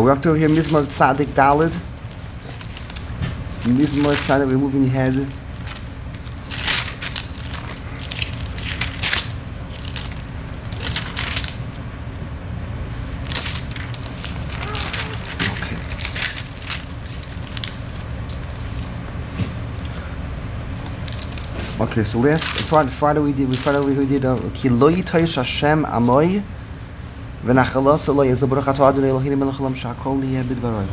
We're up to over here, Mizmor Tzadik Daled. Mizmor Tzadik, we're moving ahead. Okay, so Friday we did Ki lo yitosh Hashem amoy v'nachalos lo yezlo baruch atah Adonai Eloheinu melech haolam shehakol niyeh b'dvaro.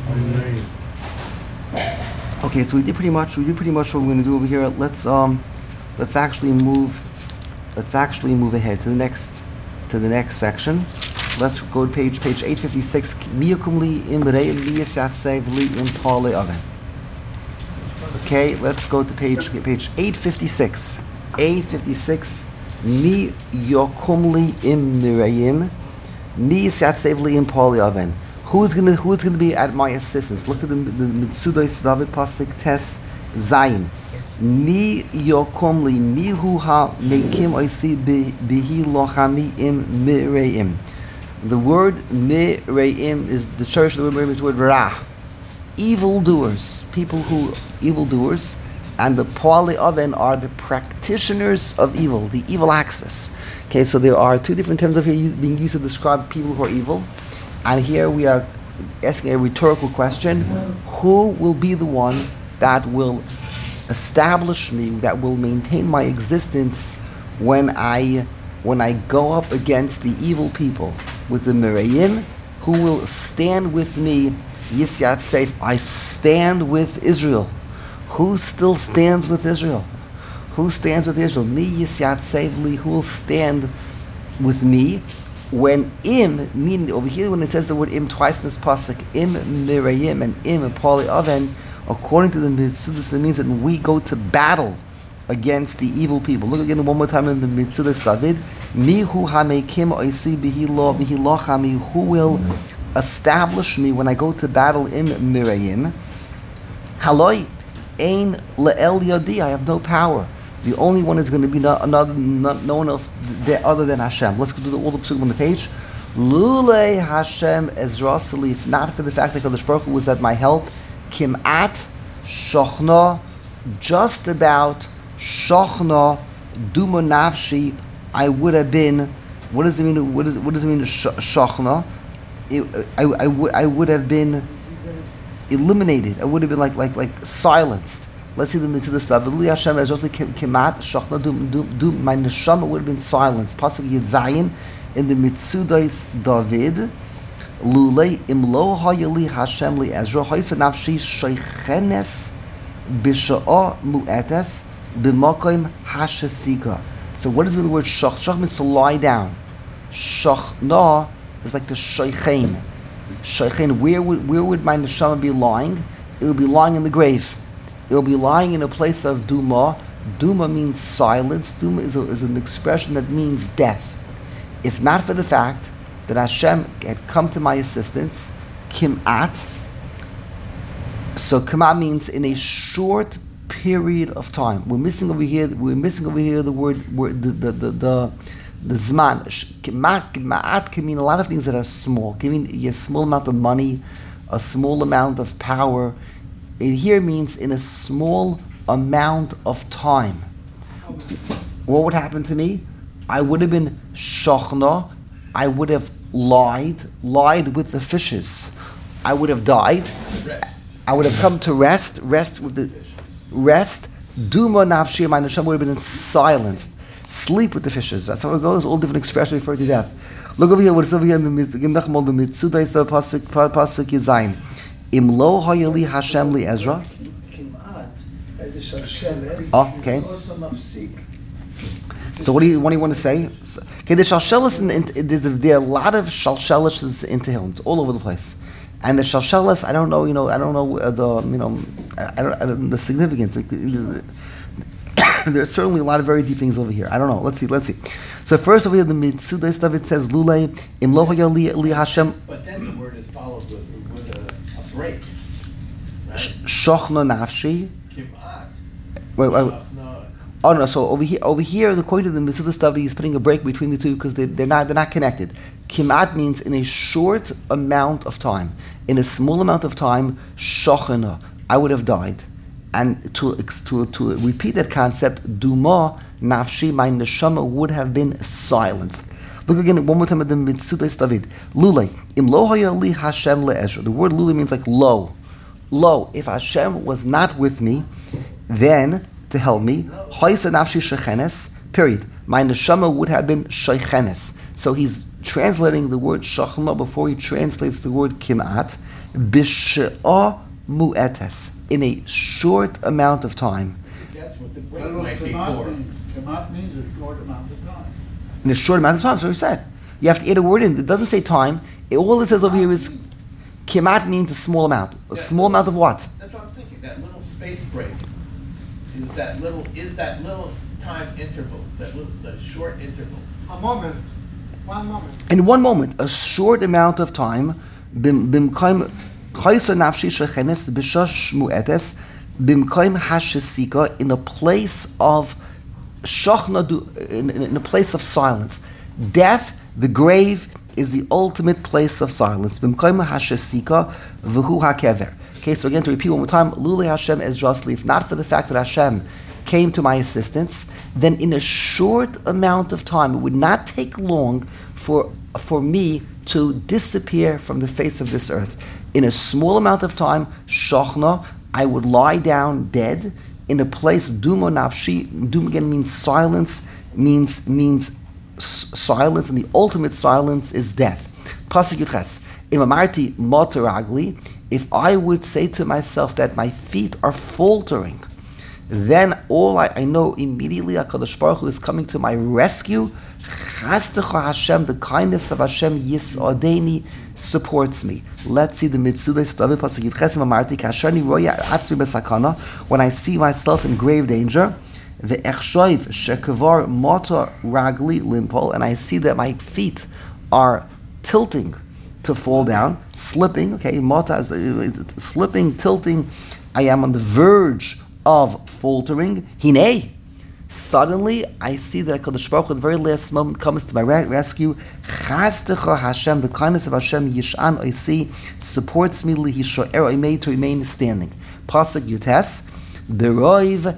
Okay, so we did pretty much what we're going to do over here. Let's actually move ahead to the next section. Let's go to page 856. Miyakum li imrei miyasatsev li impale aven. Okay, let's go to page 856. 856. Mi yokumli imreim, mi yatsevli impali aven. Who's gonna be at my assistance? Look at the Mitzudos David Pasuk Tes Zayin. Mi yokumli mihu ha mekim oisi bihi lochami im mireim. The word mireim is the church. The word mireim is the word ra. Evildoers, and the Poali Oven are the practitioners of evil, the evil axis. Okay, so there are two different terms of here being used to describe people who are evil, and here we are asking a rhetorical question: who will be the one that will establish me, that will maintain my existence when I go up against the evil people with the Merayim? Who will stand with me? Yisyat Seif, I stand with Israel. Who still stands with Israel? Who stands with Israel? Me Yisyat Seifli, who will stand with me when im, meaning over here when it says the word im twice in this pasuk, im mirayim and im pali oven, according to the Mitzudas, it means that we go to battle against the evil people. Look again one more time in the Mitzudas David. Mihu hamekim oisi bihilo chami, who will establish me when I go to battle in Mirayim. Haloi ein le'el yadi, I have no power. The only one is going to be no one else other than Hashem. Let's go to all the psukim on the page. Lulei Hashem ezrasali, if not for the fact that Kadosh Baruch Hu was at my help, kimat shochna, just about shochna duma nafshi, I would have been. What does it mean? What does it mean? Shochna. I would have been eliminated. I would have been like silenced. Let's see the stuff. My neshama would have been silenced. Pasuk Yud Zayin in the Mitzudos David. Lulei imlo hayali Hashem li Ezra haysa nafshi sheichenes b'sha'a mu'etes b'makom hashasika. So what does the word shach? Shach means to lie down. Shachna is like the shaychen. Shaychen, where would my neshama be lying? It would be lying in the grave. It will be lying in a place of duma. Duma means silence. Duma is an expression that means death. If not for the fact that Hashem had come to my assistance, kimat. So kimat means in a short period of time. We're missing over here the word the zman. Ma'at can mean a lot of things that are small. Can mean a small amount of money, a small amount of power. It here means in a small amount of time. What would happen to me? I would have been shochna. I would have lied with the fishes. I would have died. I would have come to rest with the rest. Duma nafshi, my neshama would have been silenced. Sleep with the fishes. That's how it goes. All different expressions refer to death. Look over here. What is over here in the Mitzudos pasuk Yazayin. Imlo hayali Hashem li Ezra. Oh, okay. So what do you want to say? Okay, the shalshelis there are a lot of shalshelis in Tehillim. It's all over the place. And the shalshelis, I don't know the significance. There's certainly a lot of very deep things over here. I don't know. Let's see. So first over here, the Mitzudos David says, Lulei, Imlo hayali li Hashem. But then the word is followed with a break. Right? Shochna nafshi. Kimat. Wait. Oh no! So over here, according to the Mesuda study, he's putting a break between the two because they're not connected. Kimat means in a short amount of time, in a small amount of time, shochana, I would have died, and to repeat that concept, duma nafshi, my neshama would have been silenced. Look again one more time at the Mesuda David. Lule im lo haya li Hashem le'ezra. The word lule means like low. Lo, if Hashem was not with me, then to help me, Hoysa nafshi shechenes, period. My neshama would have been shechenes. So he's translating the word shachma before he translates the word kimat, b'she'ah mu'etes, in a short amount of time. That's what the break might be for. Kamat means a short amount of time. In a short amount of time, so he said. You have to add a word in. It doesn't say time. All it says over here is kimat means a small amount. A small amount of what? That's what I'm thinking. That little space break is that little time interval, the short interval. A moment. 1 moment. In 1 moment, a short amount of time, bimkaim chaysa nafshi shechenes b'shash mu'etes, bimkaim hashesika, in a place of shachna, in a place of silence. Death, the grave, is the ultimate place of silence. Bimkaim hashesika v'hu hakever. Okay, so again to repeat one more time, Lule Hashem Ezrasli, if not for the fact that Hashem came to my assistance, then in a short amount of time, it would not take long for me to disappear from the face of this earth. In a small amount of time, Shachna, I would lie down dead in a place, Dumo Nafshi, Dum again means silence, means silence, and the ultimate silence is death. Pasuk Yudches, Imamarti Motoragli, if I would say to myself that my feet are faltering, then all I know immediately, HaKadosh Baruch Hu is coming to my rescue. Chastecha Hashem, the kindness of Hashem, Yisodeni, supports me. Let's see the Mitzvah Stavi Pasuk Yitchesim Amarti Kashani Roya Atzmi Besakana, when I see myself in grave danger, the Echshoiv Shekavar Motor Ragli Limpol, and I see that my feet are tilting to fall down, slipping, okay, mota is slipping, tilting, I am on the verge of faltering. Hine, suddenly I see that HaKadosh Baruch Hu, the very last moment, comes to my rescue. Chastecha Hashem, the kindness of Hashem, Yishan Oisi, supports me, Lihisho'er Oimei, to remain standing. Pasuk Yutes, Beroiv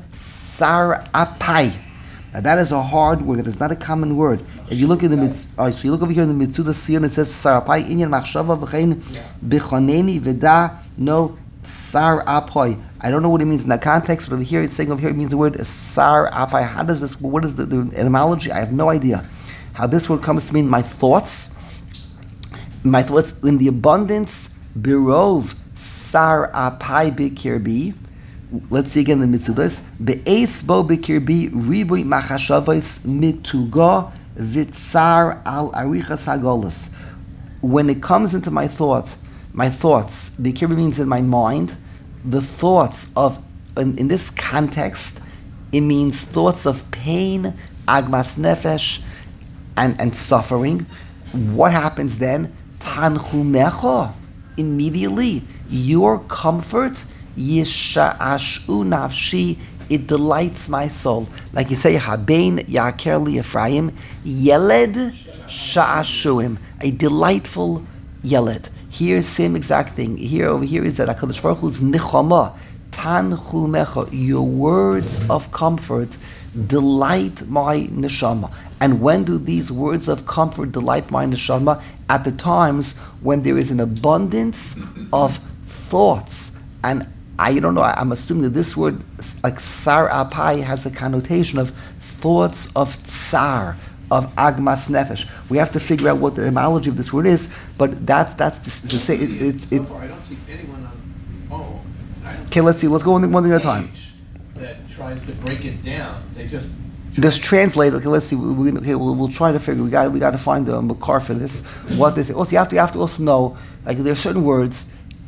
Sar Apai. Now that is a hard word, that is not a common word. If you look at the so you look over here in the Mitzvah Sion, it says Sarapai Inyan Machshava V'chein B'choneni V'da No Sar Apai. I don't know what it means in that context, but over here it's saying over here it means the word Sar Apai. How does this? What is the etymology? I have no idea how this word comes to mean. My thoughts in the abundance Birov Sar Apai B'kirbi. Let's see again the Mitzvahs. Be'es Bo B'kirbi Ribui Machashavos Mituga Vitzar al arichas hagolas. When it comes into my thoughts, Bikirbi means in my mind, the thoughts of, in this context, it means thoughts of pain, agmas nefesh, and suffering. What happens then? Tanchumecha, immediately, your comfort, yisha'ashu nafshi, it delights my soul. Like you say, Habein Yaker li Ephraim, Yeled Sha'ashuim, a delightful Yeled. Here, same exact thing. Here, over here is that HaKadosh Baruch Hu's Nichama, Tanchumecha, your words of comfort delight my neshama. And when do these words of comfort delight my neshama? At the times when there is an abundance of thoughts. And I don't know, I'm assuming that this word, like Sar Apai, has a connotation of thoughts of tsar, of agmas nefesh. We have to figure out what the etymology of this word is, but that's to say it. So far, I don't see anyone on Okay, let's see. Let's go one thing at a time. That tries to break it down. They just translate. Okay, let's see. We'll try to figure. We got to find a makar for this. What this? Also, you have to also know, like, there are certain words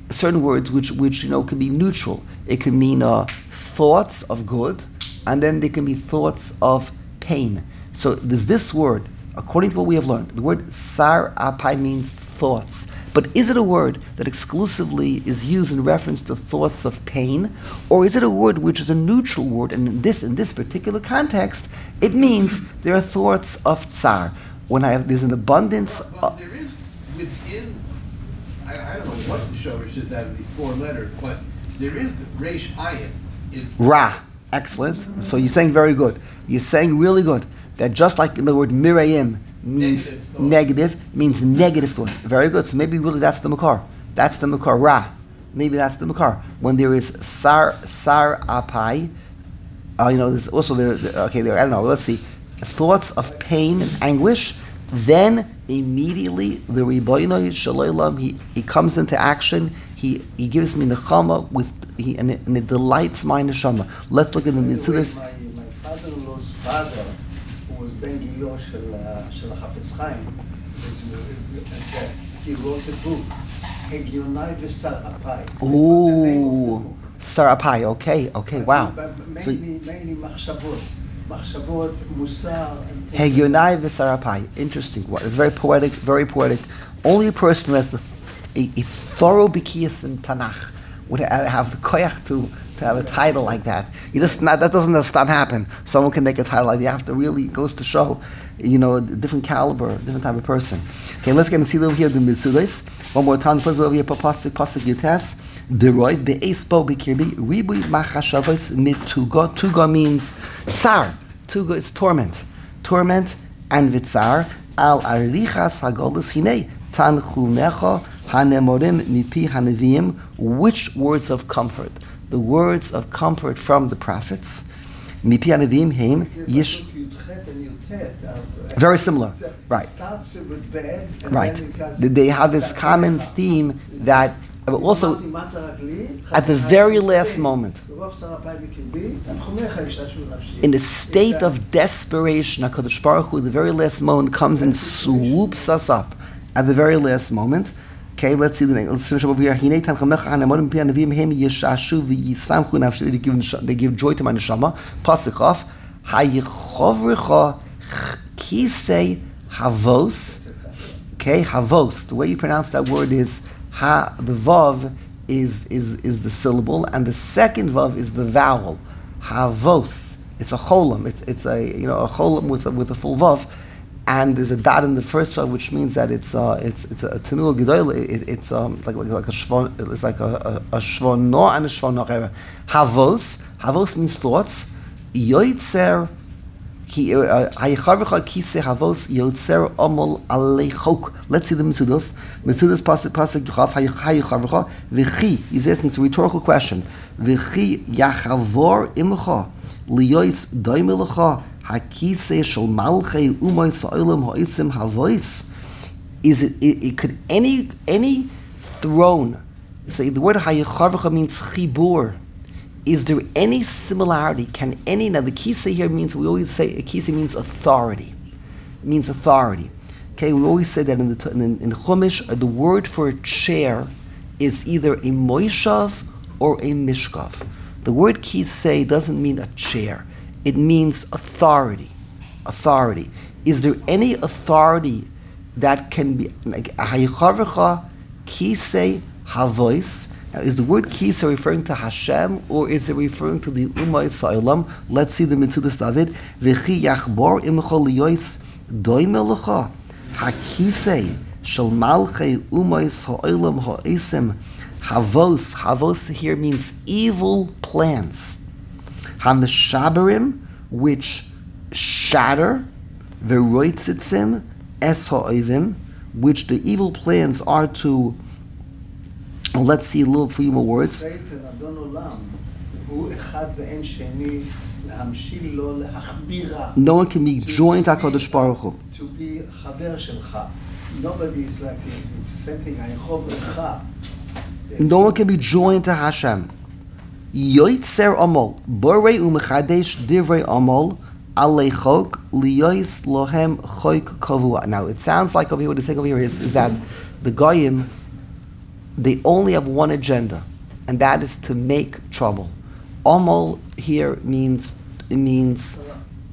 which can be neutral. It can mean thoughts of good, and then there can be thoughts of pain. So there's this word, according to what we have learned, the word sar apai means thoughts. But is it a word that exclusively is used in reference to thoughts of pain, or is it a word which is a neutral word, and in this particular context, it means there are thoughts of tsar. When there's an abundance. Well, there is within, I don't know what the shorish is out of these four letters, but there is the resh ayin. Ra. Excellent. So you're saying very good. You're saying really good. That just like in the word mirayim means negative thoughts. Very good. So maybe really that's the makar. That's the makar. Ra. Maybe that's the makar. When there is sar apai, there's also I don't know. Let's see. Thoughts of pain and anguish. Then immediately the Ribono Shalom he comes into action. He gives me nechama and it delights my neshama. Let's look at the mitzvahs. My father-in-law's father, who was Ben Gilo של החפץ חיים, he wrote a book, Hegionai v'Sar Apai. Ooh, Sar Apai. Okay, wow. Mainly machshavot, musar. Hegionai v'Sar Apai. Interesting. It's very poetic. Very poetic. Only a person who has a thorough bikiyas in Tanakh would have the koyach to have a title like that. That doesn't just happen. Someone can make a title like that. You have to really, it goes to show, different caliber, different type of person. Okay, let's get and see over here the mitzvahs. One more time. First over here, pasuk yutas. Beroiv be'espo bekirbi ribui machashavos mituga. Tuga means tsar. Tuga is torment, and vitzar al arichas hagolus hinei tanchumecha hanemorim mipi hanevim. Which words of comfort? The words of comfort from the prophets. Mipi hanevim heim yish. Very similar, right? Starts with bad, and right. Then it goes, They have this common theme that also at the very last moment, in a state of desperation, HaKadosh Baruch Hu, the very last moment comes and swoops us up at the very last moment. Okay, let's see the next. Let's finish up over here. They give joy to my neshama. Pasuk off. Hayichovricha kisei havos. Okay, havos. The way you pronounce that word is ha. The vav is the syllable, and the second vav is the vowel. Havos. It's a cholam. It's a a cholam with a full vav. And there's a dot in the first vav, which means that it's a tenua gedola. It's like a shvon. It's like a shvono and a shvono. Havos means thoughts. Yoitzer hayicharvicha kise havos yoitzer omol aleichok. Let's see the mitzudos. Mitzudos pasuk yuchav hayicharvicha v'chi. He's asking, it's a rhetorical question. V'chi yachavor imcha liyoitz doimelecha. Hakise shel malchei umay sa'olam ha'isim havois. Is it could any throne, say the word hayicharvicha means chibur. Is there any similarity? Now the kisa here means, we always say a kisa means authority. It means authority. Okay, we always say that in Chumash, the word for a chair is either a moishav or a mishkav. The word kisa doesn't mean a chair. It means authority. Authority. Is there any authority that can be like hayicharvicha kisei havois? Now, is the word kisa referring to Hashem, or is it referring to the Ummah Yisraelim? Let's see the mitzvahs David. V'chi yachbor imcha liyois doimelecha hakisei shel malchei Ummah Yisraelim ha'isim havos. Havos here means evil plans. Hameshaberim, which shatter, veroitzitzim es ha'oivim, which the evil plans are to. Well, let's see a little few more words. Satan, Adon Olam, hu echad ve'en sheni להמשיל לו להחבירה. No one can be joined to HaKadosh Baruch Hu. To be חבר שלך. Nobody is like it. It's the same thing. היכוב לך. No one can be joined to Hashem. Yoitzer Amol, Borei Umechadesh Divrei Amol, Alechok Liyois Lohem Choik Kavua. Now it sounds like over here, what it's saying over here is that the Goyim, they only have one agenda, and that is to make trouble. Amol here means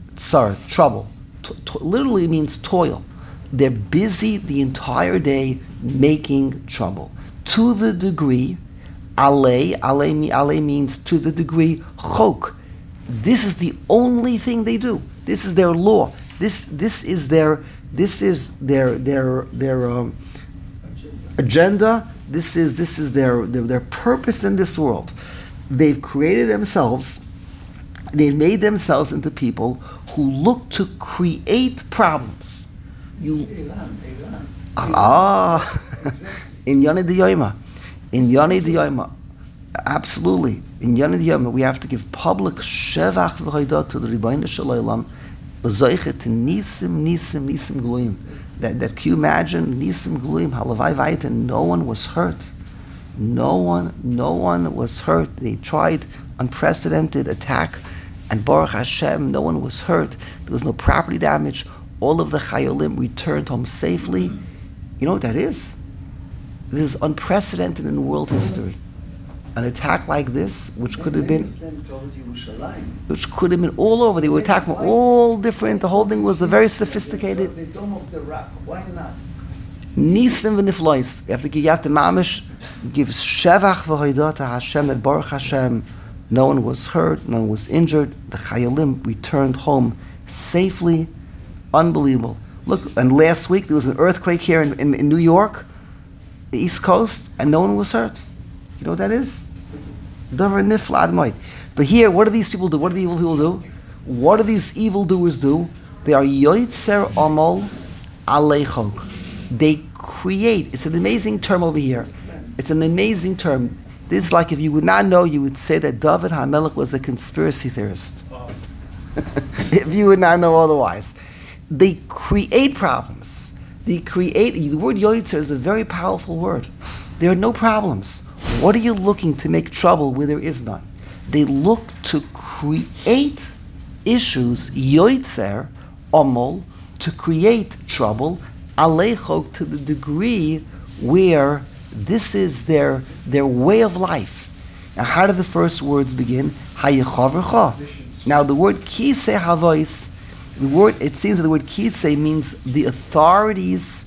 tsar, trouble. Literally means toil. They're busy the entire day making trouble. To the degree, ale means to the degree, chok. This is the only thing they do. This is their law. This is their agenda. This is their purpose in this world. They've created themselves. They've made themselves into people who look to create problems. Iran. In Yoni D'Yoima, absolutely. In Yoni D'Yoima, we have to give public shevach v'hodah to the Ribbono Shel Olam, l'zoichet to nisim gluim. That can you imagine nisim gluim halavai vayta? No one was hurt. No one was hurt. They tried unprecedented attack, and Baruch Hashem, no one was hurt. There was no property damage. All of the chayolim returned home safely. You know what that is? This is unprecedented in world history. An attack like this, which could have been all over. They were attacked from all different. The whole thing was a very sophisticated. The Dome of the Rock. Why not? Nisim v'niflois. You have to mamish, give shevach v'hodah to Hashem, that Baruch Hashem, no one was hurt, no one was injured. The chayolim returned home safely. Unbelievable. Look, and last week there was an earthquake here in New York, the East Coast, and no one was hurt. You know what that is? Davar nifla admoid. But here, what do these people do? What do the evil people do? What do these evildoers do? They are yoitzer amal alechok. They create. It's an amazing term over here. It's an amazing term. This is like if you would not know, you would say that David HaMelech was a conspiracy theorist. If you would not know otherwise. They create problems. The word yoitzer is a very powerful word. There are no problems. What are you looking to make trouble where there is none? They look to create issues, yoitzer, omol, to create trouble, alechok, to the degree where this is their way of life. Now, how do the first words begin? Hayechavrcha. Now, the word kisei havois, it seems that the word kisei means the authorities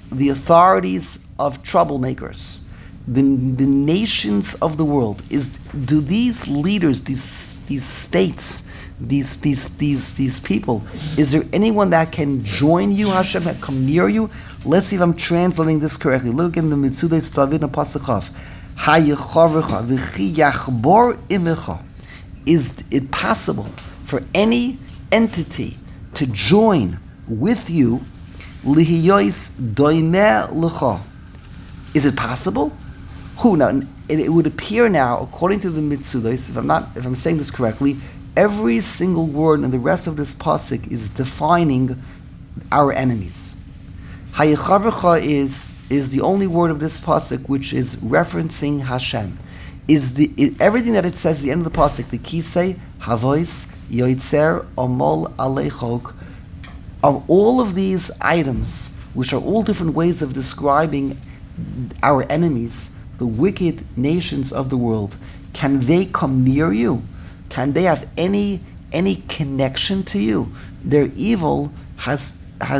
of troublemakers. The nations of the world. Do these leaders, these states, these people, is there anyone that can join you, Hashem, that come near you? Let's see if I'm translating this correctly. Look in the Mitzudas David and Pasachov. Hayechavrcha v'chi yachbor imecha. Is it possible for any entity to join with you? Lihiyois doimeh lecha. Is it possible? Who now? It would appear now, according to the Mitzudas, if I'm saying this correctly, every single word in the rest of this pasuk is defining our enemies. Hayechavrcha is the only word of this pasuk which is referencing Hashem. Everything that it says at the end of the pasuk, the kisei, havois, yoitzer, omol, alechok, are all of these items, which are all different ways of describing our enemies, the wicked nations of the world. Can they come near you? Can they have any connection to you? Their evil has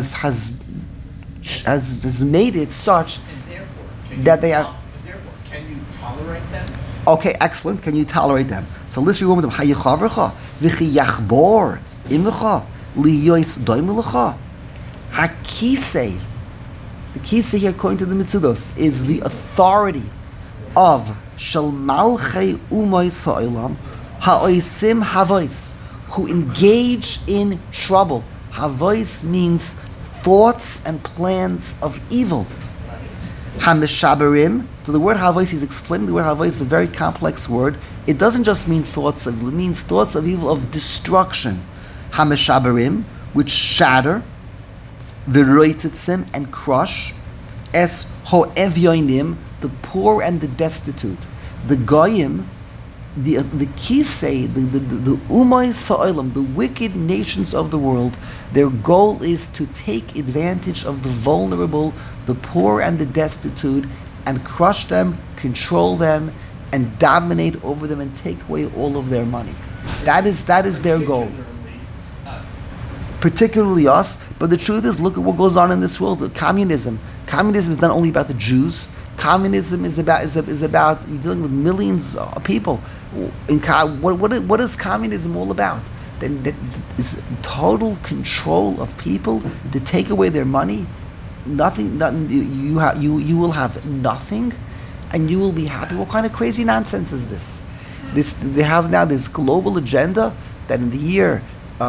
made it such that they have. Therefore, can you tolerate them? Okay, excellent. Can you tolerate them? So let's read one with them. Hayechavrcha v'chi yachbor imecha liyois doimelecha hakisei. The kisei here, according to the Mitzudos, is the authority of shel malchei umayis ha'olam ha'oisim havois, who engage in trouble. Havois means thoughts and plans of evil. Hameshaberim. So the word havois, he's explaining the word havois is a very complex word. It doesn't just mean thoughts of evil, it means thoughts of evil, of destruction. Hameshaberim, which shatter, v'roititzim, and crush, es ho'evyoinim, the poor and the destitute. The goyim, the kisei, the umay sa'olam, the wicked nations of the world, their goal is to take advantage of the vulnerable, the poor and the destitute, and crush them, control them, and dominate over them and take away all of their money. That is their goal. Particularly us. Particularly us, but the truth is, look at what goes on in this world. Communism Communism is not only about the Jews. Communism is about you're dealing with millions of people. What is communism all about? That is total control of people to take away their money. Nothing. You will have nothing, and you will be happy. What kind of crazy nonsense is this? They have now this global agenda that in the year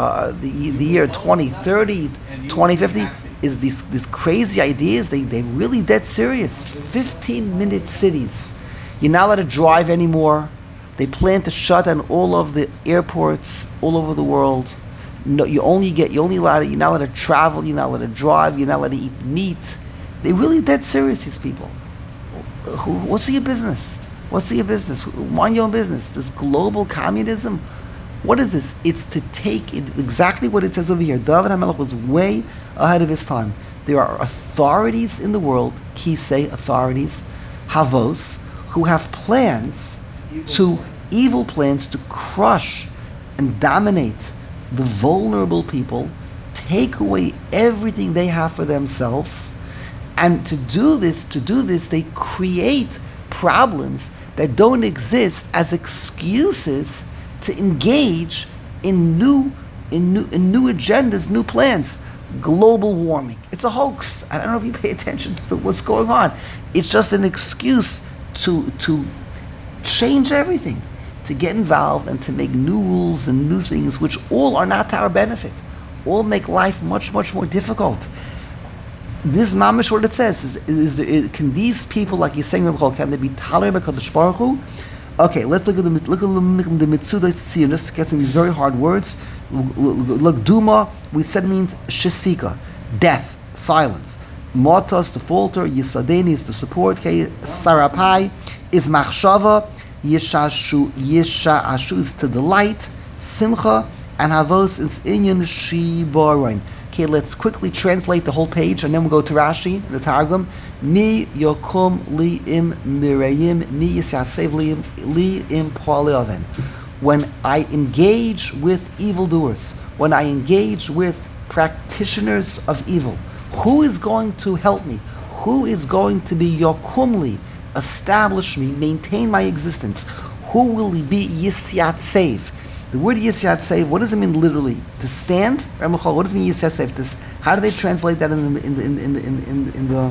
2030, 2050 is these crazy ideas. They really dead serious. 15-minute cities. You're not allowed to drive anymore. They plan to shut down all of the airports all over the world. No, you're not allowed to travel. You're not allowed to drive. You're not allowed to eat meat. They really dead serious. These people. What's your business? What's your business? Mind your own business. This global communism. What is this? It's to take it, exactly what it says over here. David HaMelech was way ahead of his time. There are authorities in the world, kisei authorities, havos, who have plans evil plans to crush and dominate the vulnerable people, take away everything they have for themselves, and to do this, they create problems that don't exist as excuses to engage in new agendas, new plans. Global warming. It's a hoax. I don't know if you pay attention to what's going on. It's just an excuse to change everything, to get involved and to make new rules and new things which all are not to our benefit. All make life much, much more difficult. This mamish, what it says can these people, like you're saying, can they be tolerant by Kadosh Baruch Hu? Okay, let's look at the Mitzuda Tzir, just get some of these very hard words. Look, Duma, we said means Shesika, death, silence. Motos, to falter. Yisadeni is to support. Sarapai is Machshava. Yishashu is to delight. Simcha, and Havos is Inyan Shibarin. Okay, let's quickly translate the whole page, and then we'll go to Rashi, the Targum. Mi yokum li im mirayim, mi yisatsev li im po'aleoven. When I engage with evildoers, when I engage with practitioners of evil, who is going to help me? Who is going to be yokumli, establish me, maintain my existence? Who will be yisyatsev? The word yisyatsev, what does it mean literally? To stand? What does it mean yisyatsev? How do they translate that in the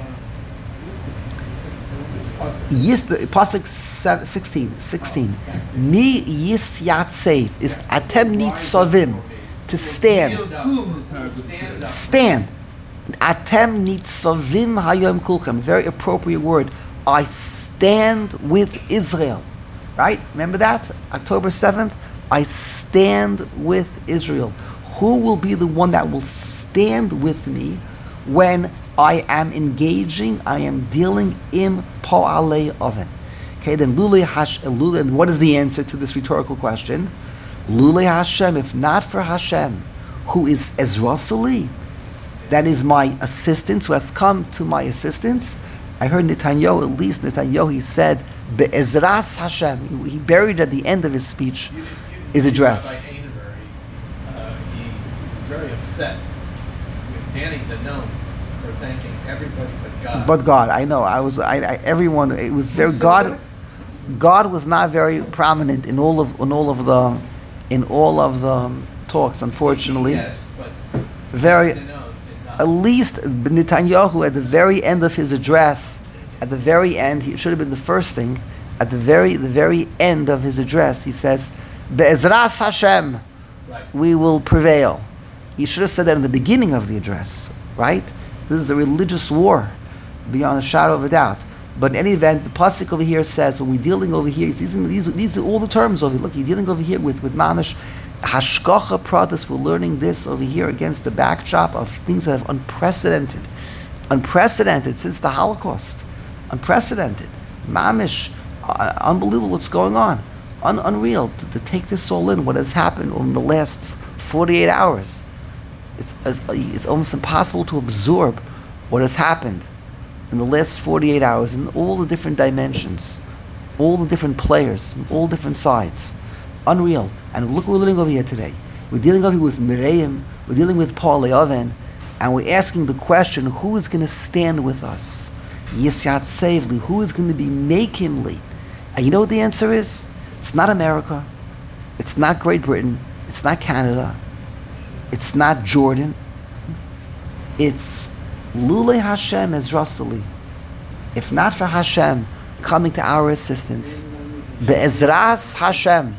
Pasuk 16. Mi yisyatsev is atem nitzavim, to stand. Stand. Atem nitzavim hayom kulchem. Very appropriate word. I stand with Israel. Right? Remember that? October 7th. I stand with Israel. Who will be the one that will stand with me when I am engaging, I am dealing in po'alei oven? Okay, then lulei Lule, and what is the answer to this rhetorical question? Lulei Hashem, if not for Hashem, who is Ezra Sali, that is my assistance, who has come to my assistance. I heard Netanyahu, at least Netanyahu, he said, Be'ezras Hashem. He buried at the end of his speech his address. He's very upset with Danny Danon for thanking everybody but God. But God, I know. Everyone. It was very God. God was not very prominent in all of the talks. Unfortunately, Yes, but very. Danon did not. At least Netanyahu, at the very end of his address, at the very end, it should have been the first thing. At the very end of his address, he says, "Be'ezras Hashem, Right. we will prevail." He should have said that in the beginning of the address, right? This is a religious war, beyond a shadow of a doubt. But in any event, the pasuk over here says, when we're dealing over here, these are all the terms over here. Look, you're dealing over here with mamish hashgacha pratis. We're learning this over here against the backdrop of things that have unprecedented since the Holocaust, unprecedented, mamish, unbelievable what's going on, unreal to take this all in. What has happened in the last 48 hours? It's almost impossible to absorb what has happened in the last 48 hours in all the different dimensions, all the different players, all different sides. Unreal. And look what we're dealing over here today. We're dealing over here with Miriam, we're dealing with Paul Leoven, And we're asking the question, who is going to stand with us? Yisyat Sevli, who is going to be Mekimli? And you know what the answer is? It's not America. It's not Great Britain. It's not Canada. It's not Jordan. It's Lule Hashem Ezrasali. If not for Hashem coming to our assistance, Be'ezras Hashem,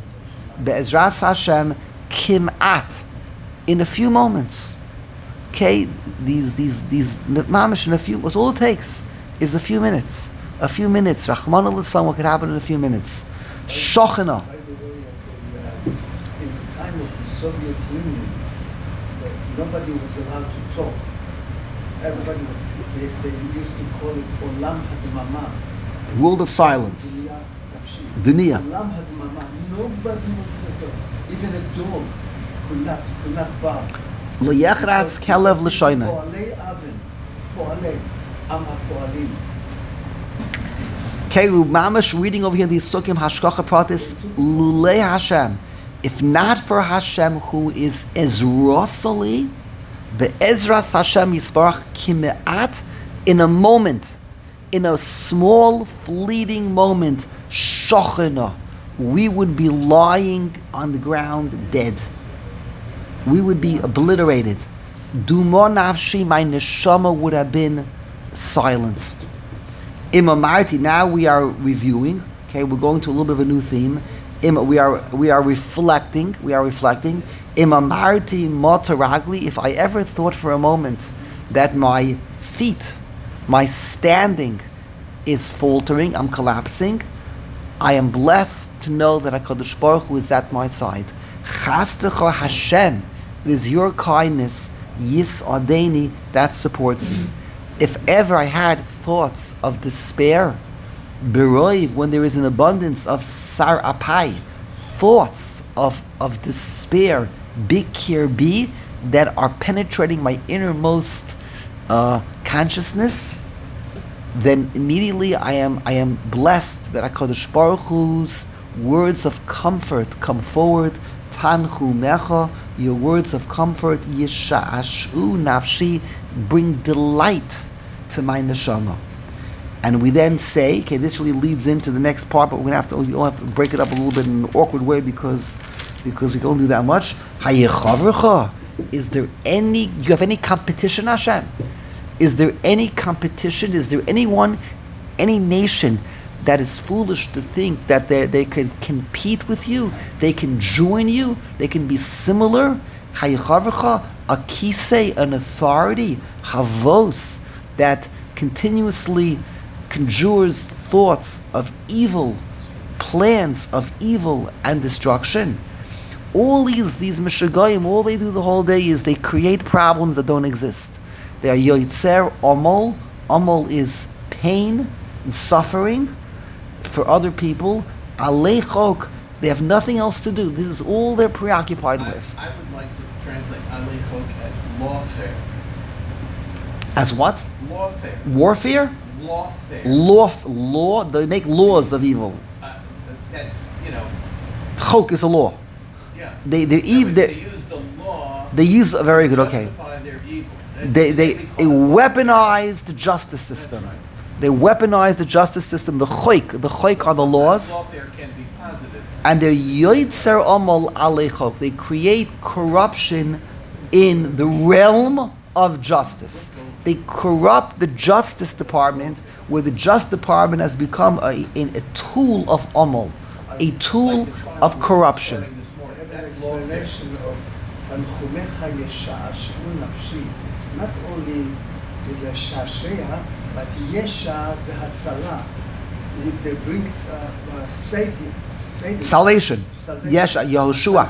Kimat, in a few moments. Okay, these mamish in a few. All it takes is a few minutes. A few minutes. Rahman al-Islam, what could happen in a few minutes? Shochana. By the way, in the time of the Soviet Union, that nobody was allowed to talk. Everybody, they used to call it Olam Hadmama. World of silence. Dunya. Olam Hadmama. Nobody was even a dog could not bark. L'yechratz kelev l'shoyne. Po'alei aven, po'alei, am ha'po'alim. Okay, mamash reading over here these Sukkim Hashkacha Pratis, Lulei Hashem. If not for Hashem, who is Ezrasali, the Ezras Hashem Yisparach Kime'at, in a moment, in a small, fleeting moment, Shochana, we would be lying on the ground dead. We would be obliterated. Dumo nafshi, my neshama would have been silenced. Imamarti, now we are reviewing. Okay, we're going to a little bit of a new theme. We are reflecting. Imamarti motaragli. If I ever thought for a moment that my feet, my standing, is faltering, I'm collapsing, I am blessed to know that HaKadosh Baruch Hu is at my side. Chastecha Hashem, it is your kindness, Yis Adeni, that supports me. If ever I had thoughts of despair, Beroiv, when there is an abundance of Sar Apai, thoughts of despair, Bikir Bi, that are penetrating my innermost consciousness, then immediately I am blessed that HaKadosh Baruch Hu's words of comfort come forward. Tanchu Mecha, your words of comfort, Yisha'ashu Nafshi, bring delight to my neshama. And we then say, okay, this really leads into the next part, but we'll have to break it up a little bit in an awkward way because we can only do that much. Hayechavrcha, do you have any competition, Hashem? Is there any competition? Is there anyone, any nation that is foolish to think that they can compete with you, they can join you, they can be similar? Hayechavrcha, a kisei, an authority, havos, that continuously conjures thoughts of evil, plans of evil and destruction. All these meshagayim, all they do the whole day is they create problems that don't exist. They are yoitzer omol. Omol is pain and suffering for other people. Alechok, they have nothing else to do. This is all they're preoccupied with. I would like to translate alechok as lawfare. As what? Lawfare. Warfare? Lawfare. Law. They make laws of evil. That's, Chok is a law. Yeah. They use the law. They use very good. Okay. Justify their evil. They weaponize the justice system. That's right. They weaponize the justice system. The choik are the laws. Lawfare can be positive. And they're yoitzer amal alechok. They create corruption in the realm of justice. They corrupt the Justice Department, where the Justice Department has become a tool of amal, a tool of corruption. I have an explanation of Tanchumecha Yesha'ashu Nafshi, not only to the Shashea, but Yesha ze Hatzalah. It brings savior. Salvation. Yes, Yahushua.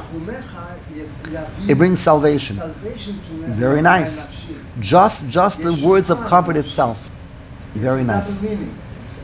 It brings salvation. Very nice. Just the words of comfort itself. Very nice. Meaning.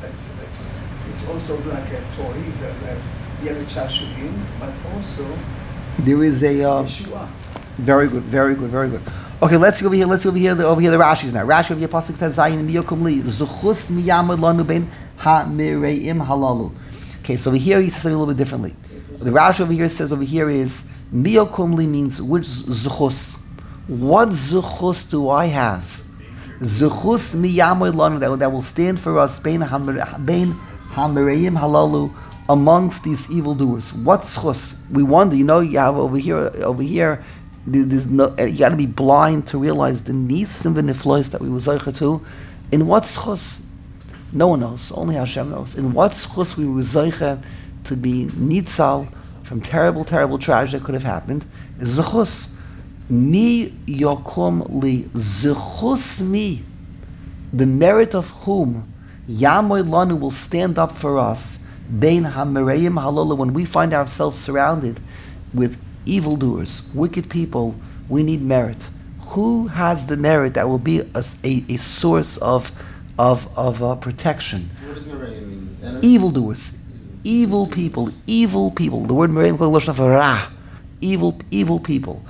It's also like a Tori, Yevachashuim, but also there is a Yeshua. Very good. Okay, let's go over here. The Rashi's now. Rashi of the Apostle says, "Zayin miyokum li zuchus miyamad lanu ben ha-mireim halalu." Okay, so over here he says it a little bit differently. The Rashi over here says is miyokum li means which zuchus. What zuchus do I have? Zuchus miyamoy lanu that will stand for us bein hamerayim halalu amongst these evildoers. What zchus? We wonder. You have over here. There's no. You got to be blind to realize the nisim v'niflois that we were zeicha to. In what zchus? No one knows. Only Hashem knows. In what zchus we were zeicha to be nitzal from terrible tragedy that could have happened. Is zchus. Mi yokum li zechus mi, the merit of whom Yamoy Lanu will stand up for us, Bein Hamerayim Halola, when we find ourselves surrounded with evildoers, wicked people, we need merit. Who has the merit that will be a source of protection? What does Merayim mean? Evildoers, evil people. The word Merayim is lashon of ra, evil people.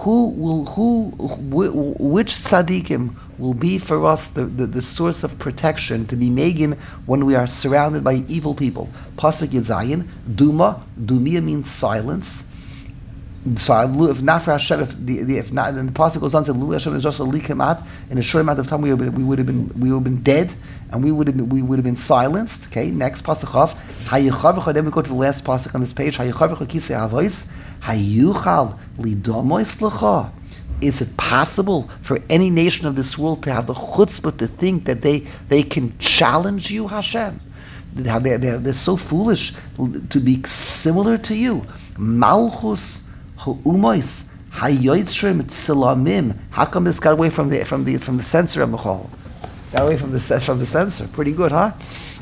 Which tzaddikim will be for us the source of protection to be megan when we are surrounded by evil people? Pasuk Yedzayin, Dumia means silence. So if not for Hashem, if not, then the pasuk goes on to Lu Hashem is just a likamat. In a short amount of time, we would have been dead, and we would have been silenced. Okay, next pasuk Chav. Hayichavecha. Then we go to the last pasuk on this page. Hayichavecha kisei havois. Hayuchal lidomois lecha. Is it possible for any nation of this world to have the chutzpah to think that they can challenge you, Hashem? They're so foolish to be similar to you. Malchus ha'umois hayotzrim tzilamim. How come this got away from the censor of Michal? Got away from the censor. Pretty good, huh?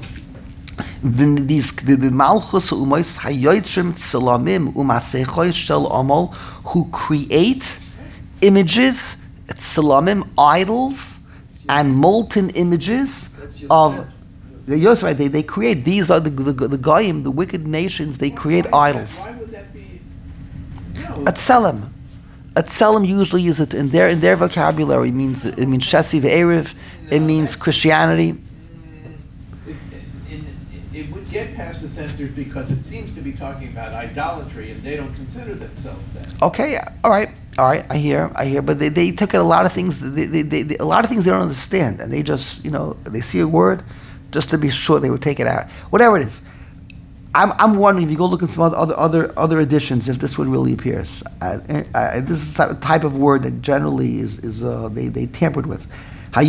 The Malchus ha'umois hayotzrim tzilamim u'masechois shel amal, who create images, tzilamim, idols, and molten images of. You're right. They create. These are the goyim, the wicked nations. They create idols. Why would that be? A tzelem usually is it in their vocabulary means shesi ve'erev. It means Christianity. It would get past the censors because it seems to be talking about idolatry, and they don't consider themselves that. Okay, all right. I hear. But they took it a lot of things. They a lot of things they don't understand, and they just they see a word, just to be sure they would take it out. Whatever it is. I'm wondering if you go look at some other editions, if this one really appears. This is a type of word that generally is they tampered with. The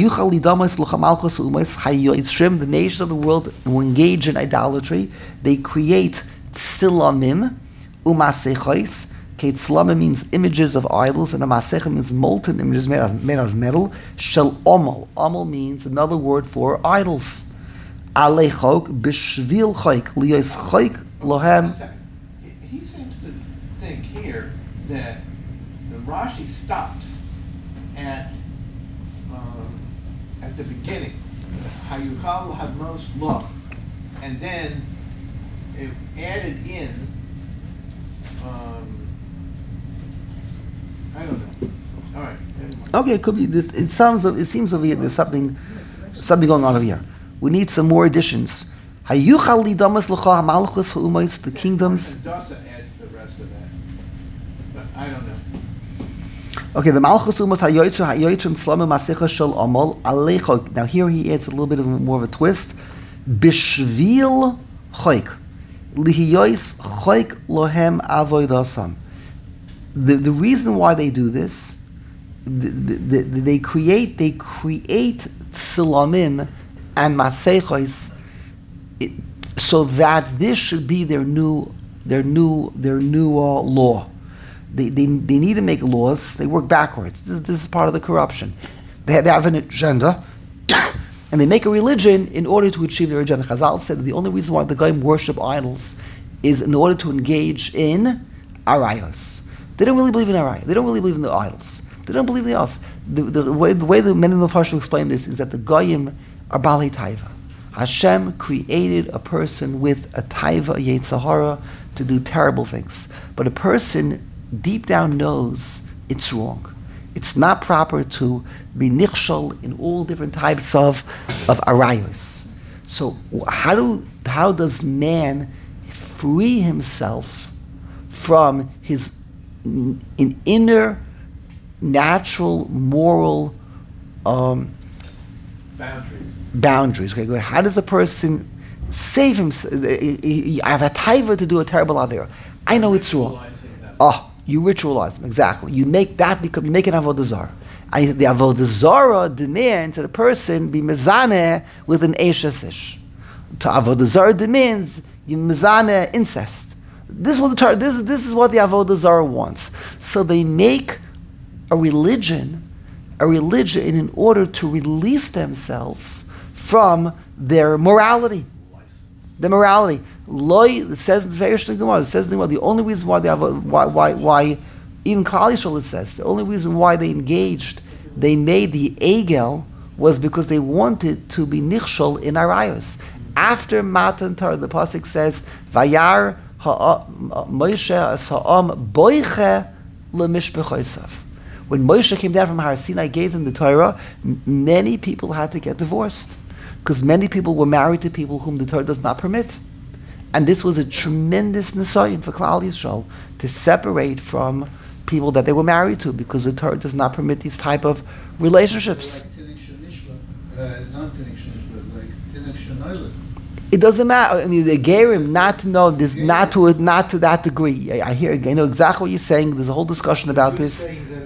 nations of the world who engage in idolatry, they create tzilamim umasechos. Tzilamim means images of idols, and amasecha means molten images made out of metal. Shel omal. Omal means another word for idols. Alechok b'shvil chayk liyos chayk lohem. He seems to think here that the Rashi stops at the beginning, Hayuchal Hadmos Lo, and then it added in. I don't know. All right. Okay, it could be this. It seems over here there's something going on over here. We need some more additions. Hayuchal lidamas l'cha hamalchus ha'umayis, the kingdoms. Dasa adds the rest of that, but I don't know. Okay, the malchus umas hayoytrim slamim masecha shel amal alechok. Now here he adds a little bit of more of a twist. Bishvil choik lihiyois choik lohem avoidasam. The reason why they do this, they create tzilamim and masechos, so that this should be their new law. They need to make laws. They work backwards. This is part of the corruption. They have an agenda, and they make a religion in order to achieve their agenda. Chazal said that the only reason why the Goyim worship idols is in order to engage in arayos. They don't really believe in arayos. They don't really believe in the idols. They don't believe in the idols. The way the men in the Farshim explain this is that the Goyim are Balei Taiva. Hashem created a person with a Taiva, a Yetzirah, to do terrible things. But a person deep down knows it's wrong. It's not proper to be nichshol in all different types of arayos. So how does man free himself from his inner natural moral boundaries. Okay, good. How does a person save himself? I have a taiva to do a terrible avera. I know it's wrong. You ritualize them, exactly. You make an avodah zarah. The avodah zarah demands that a person be mezaneh with an eshes ish. To avodah zarah demands you mezaneh incest. This is what the avodah zarah wants. So they make a religion in order to release themselves from their morality. The morality. It says in the only reason why even Klal Yisrael, it says, the only reason why they made the Egel was because they wanted to be nichshol in Arayos. After Matan Torah, the pasuk says, Vayar Moshe ha'am boiche lemishbechosav. When Moshe came down from Har Sinai, gave them the Torah, many people had to get divorced because many people were married to people whom the Torah does not permit. And this was a tremendous nisayon for Klal Yisrael to separate from people that they were married to, because the Torah does not permit these type of relationships. It doesn't matter. I mean, the Gerim not to know this, not to that degree. I know exactly what you're saying. There's a whole discussion about this.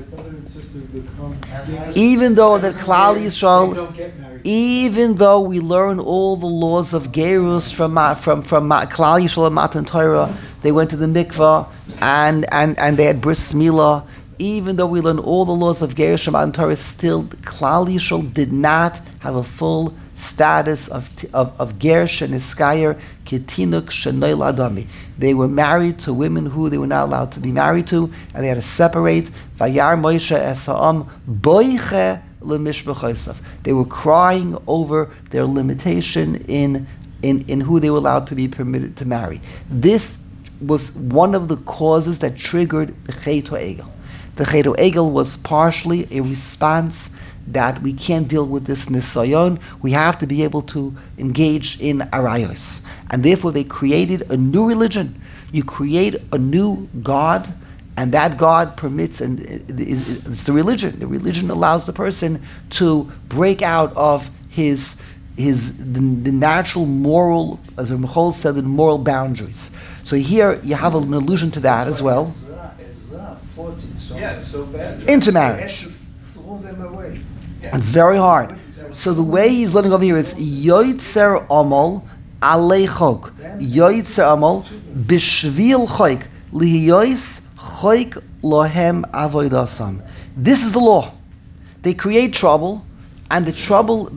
Even though that Klal Yisrael, even though we learn all the laws of Gerus from Klal Yisrael and Matan Torah, they went to the mikvah and they had bris milah. Even though we learn all the laws of Gerus from Matan Torah, still Klal Yisrael did not have a full status of Gersh and Iskayer Ketinuk Shenoil Adami. They were married to women who they were not allowed to be married to, and they had to separate. Vayar Moshe Esa'am Boiche Lemishbechosav. They were crying over their limitation in who they were allowed to be permitted to marry. This was one of the causes that triggered the Chet HaEgel. The Chet HaEgel was partially a response that we can't deal with this nisayon. We have to be able to engage in arayos. And therefore they created a new religion. You create a new God, and that God permits, and it's the religion. The religion allows the person to break out of the natural moral, as Michal said, the moral boundaries. So here you have an allusion to that as well. Ezra fought it Yes. so badly. Into marriage. They had to throw them away. It's very hard. So the way he's learning over here is Yoitzer Amol Alei Chok. Yoitzer Amol Bishvil Chok Liyois Chok Lohem Avoidasam. This is the law. They create trouble, and the trouble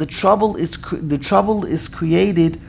is created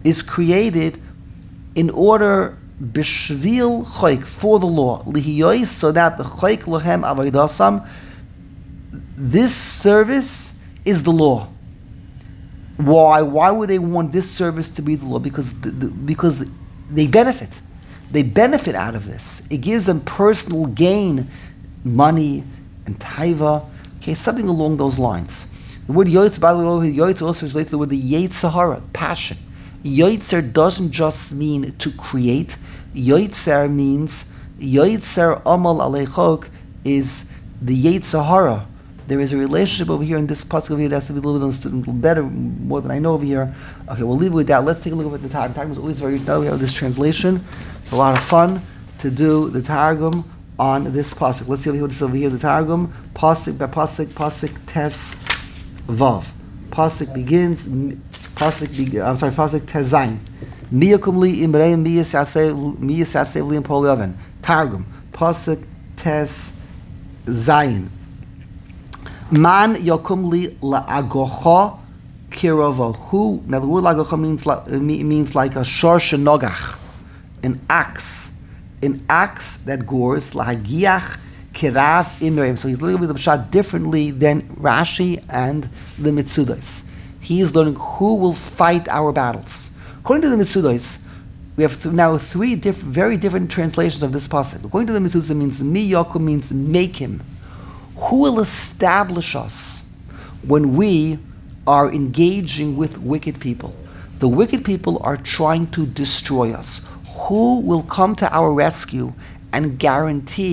in order Bishvil Chok, for the law Liyois, so that the Chok Lohem Avoidasam. This service is the law. Why? Why would they want this service to be the law? Because because they benefit. They benefit out of this. It gives them personal gain, money and taiva. Okay, something along those lines. The word yotzer, by the way, yotzer also is related to the word the yetzahara, passion. Yotzer doesn't just mean to create. Yotzer means yotzer amal alechok is the yetzahara. There is a relationship over here in this pasuk over here that has to be a little bit better, more than I know over here. Okay, we'll leave it with that. Let's take a look at the Targum. Targum is always very, now we have this translation. It's a lot of fun to do the Targum on this pasuk. Let's see over here, this over here, the Targum. Pasuk by pasuk tes vav. Pasuk begins, pasuk tes zayin. Miyakum li imreim miyasasev li impol yaven. Targum. Pasuk tes zayin. Man yokum li la'agocha kirova. Who? Now the word la'agocha means like a shor shenogach, an axe that gores. La'hagiach kirav imreim. So he's learning with the pshat differently than Rashi and the Mitzudos. He is learning who will fight our battles. According to the Mitzudos, we have now three very different translations of this pasuk. According to the Mitzudos, it means mi yokum means make him. Who will establish us when we are engaging with wicked people? The wicked people are trying to destroy us. Who will come to our rescue and guarantee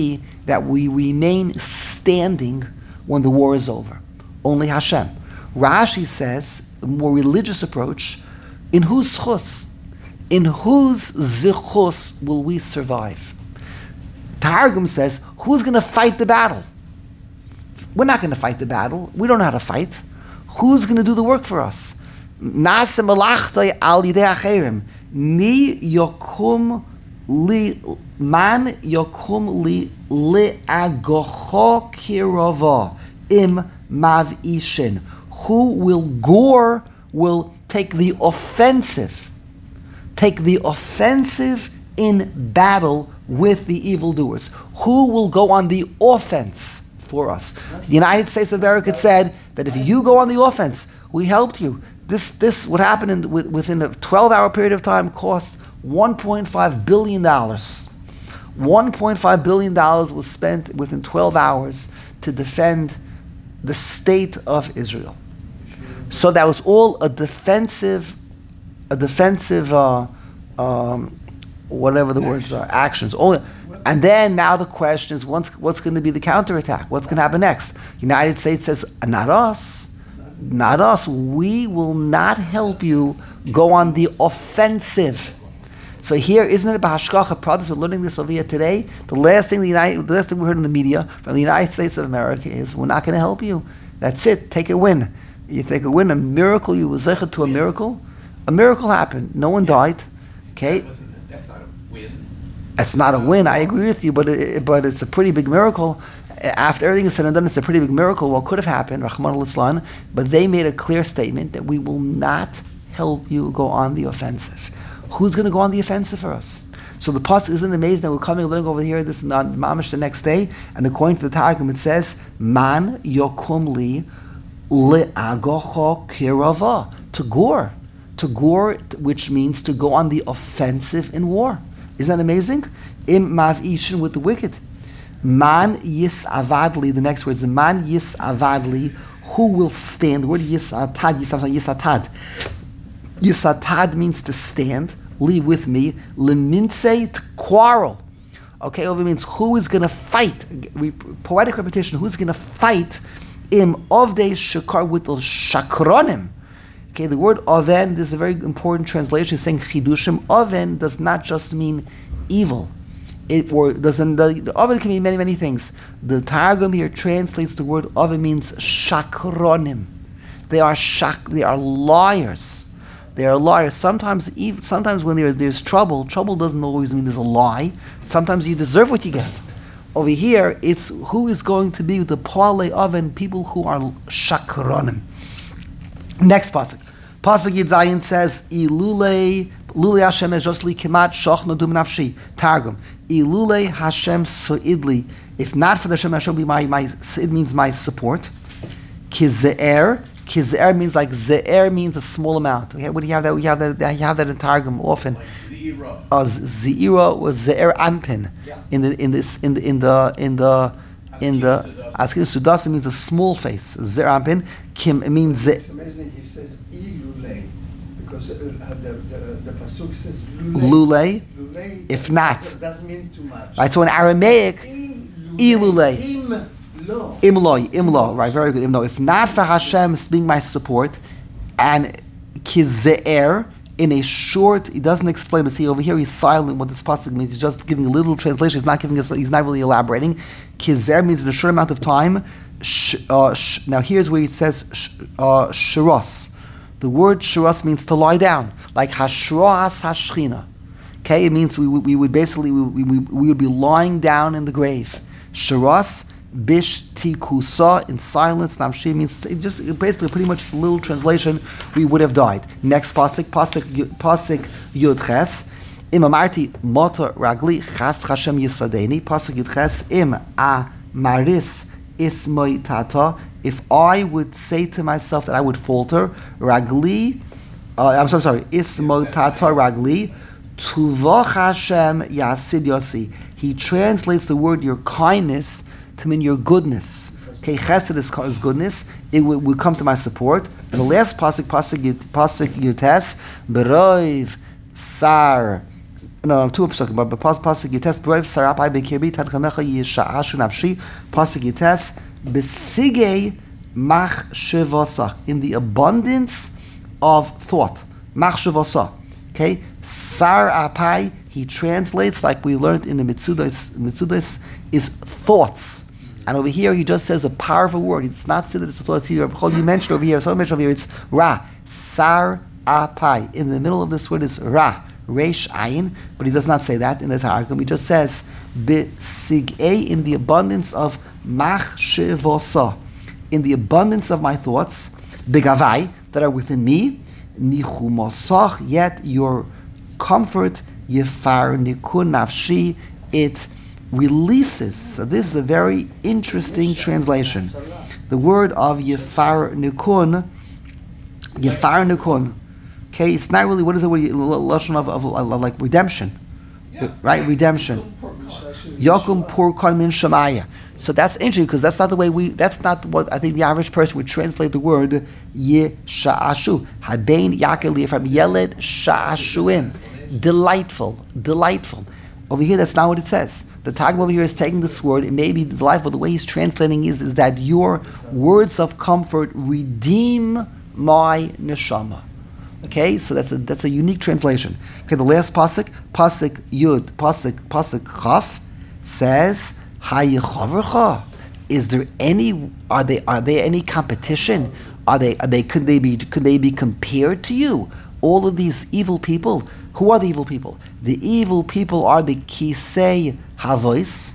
that we remain standing when the war is over. Only Hashem. Rashi says, a more religious approach, in whose chus, in whose zichus will we survive? Targum says, who's going to fight the battle? We're not going to fight the battle. We don't know how to fight. Who's going to do the work for us? Nase malachtai al yidei acherim. Mi yokum li man yokum li agocho kirova im mavishin. Who will gore, will take the offensive. Take the offensive in battle with the evildoers. Who will go on the offense for us? The United States of America said that if you go on the offense, we helped you. This what happened within a 12-hour period of time cost $1.5 billion. $1.5 billion was spent within 12 hours to defend the state of Israel. So that was all a defensive, whatever the words are, actions. And then now the question is, what's going to be the counterattack? What's going to happen next? United States says, not us. Not us. We will not help you go on the offensive. So here, isn't it b'hashgacha pratis? We're learning this over here today. The last thing we heard in the media from the United States of America is, we're not going to help you. That's it. Take a win. You take a win, a miracle. You were zeichet to a miracle. A miracle happened. No one died. Okay. That's not a win. It's not a win. I agree with you, but it's a pretty big miracle. After everything is said and done, it's a pretty big miracle. What could have happened, Rahman al-Islam, but they made a clear statement that we will not help you go on the offensive. Who's going to go on the offensive for us? So the pasuk isn't amazing that we're coming learning over here. This is not mamish the next day, and according to the Targum, it says man yokum li le'agocho kirava, to gore, which means to go on the offensive in war. Isn't that amazing? Im mav'ishin, with the wicked. Man yis avadli, the next word is man yis avadli, who will stand. The word yisatad, yisatad. Yisatad means to stand, li with me, leminse, to quarrel. Okay, over means who is going to fight. Poetic repetition, who's going to fight im ovdei shakar, with the shakronim. Okay, the word oven, this is a very important translation, saying chidushim. Oven does not just mean evil. The oven can mean many, many things. The Targum here translates the word oven means shakronim. They are liars. They are liars. Sometimes when there's trouble doesn't always mean there's a lie. Sometimes you deserve what you get. Over here, it's who is going to be the poale oven, people who are shakronim. Next pasuk. Pasuk Yud Zayin says, Ilule Hashem ejosli kemat shochno dum nafshi. Targum. Ilule Hashem soidli. If not for the Hashem be my it means my support. Kize'er. Kize'er means like ze'er means a small amount. Okay, what do you have that? You have that in Targum often. Like zero. Zero was ze'er anpin. Yeah. In the Askin Sudas means a small face. Ze'er anpin. Kim means It's amazing. He says ilule because the pasuk says lule. Lule. If not. Doesn't mean too much. Right, so in Aramaic, ilule. Imlo, right, very good. Imlo. If not for Hashem being my support, and kize'er, in a short, he doesn't explain. See, over here he's silent what this pasuk means. He's just giving a little translation. He's not giving us. He's not really elaborating. Kize'er means in a short amount of time. Now here's where it says shiras. The word shiras means to lie down, like hashras hashchina. Okay, it means we would basically we would be lying down in the grave. Shiras. Bish tikusa, in silence. Namshi means basically pretty much a little translation. We would have died. Next pasuk Yud Ches. Im amarti motor ragli chas Hashem yisadeni. Pasuk Yud Ches. Im amaris ismoi tata. If I would say to myself that I would falter, ragli. Ismoi tata ragli. Tuvach Hashem yasid yosi. He translates the word your kindness to mean your goodness. Okay, chesed is goodness. It would come to my support. And the last pasuk Yutes, beroiv sar No, two psukim, but pasuk yites b'roiv sarapai bekirbi tadchamecha yisha'ashu nafshi. Pasuk yites b'sigei machshevasa, in the abundance of thought. Machshevasa. Okay, sarapai, he translates like we learned in the Mitzudas is thoughts. And over here he just says a powerful word. It's not said that it's a thought. You mentioned over here, so mentioned over here, it's ra, sarapai. In the middle of this word is ra. Reish Ayin, but he does not say that in the Targum. He just says B'sig'ei, in the abundance of machshevasa, in the abundance of my thoughts, B'gavai, that are within me, Nichumosach, yet your comfort, Yefar Nikun Nafshi, it releases. So this is a very interesting translation. The word of Yefar Nikun, okay, it's not really, what is it, lashon of like redemption, right? Redemption. Yakum Purkan Min Shemaya. So that's interesting because that's not the way that's not what I think the average person would translate the word Yesha'ashu. Habein Yakel from Yeled Sha'ashuim. Delightful. Over here, that's not what it says. The Targum over here is taking this word, it may be delightful. The way he's translating is that your words of comfort redeem my neshama. Okay, so that's a unique translation. Okay, the last pasuk Yud, pasuk Chaf says, Hayechavercha. Is there any? Are there any competition? Could they be compared to you? All of these evil people. Who are the evil people? The evil people are the Kisei Havos,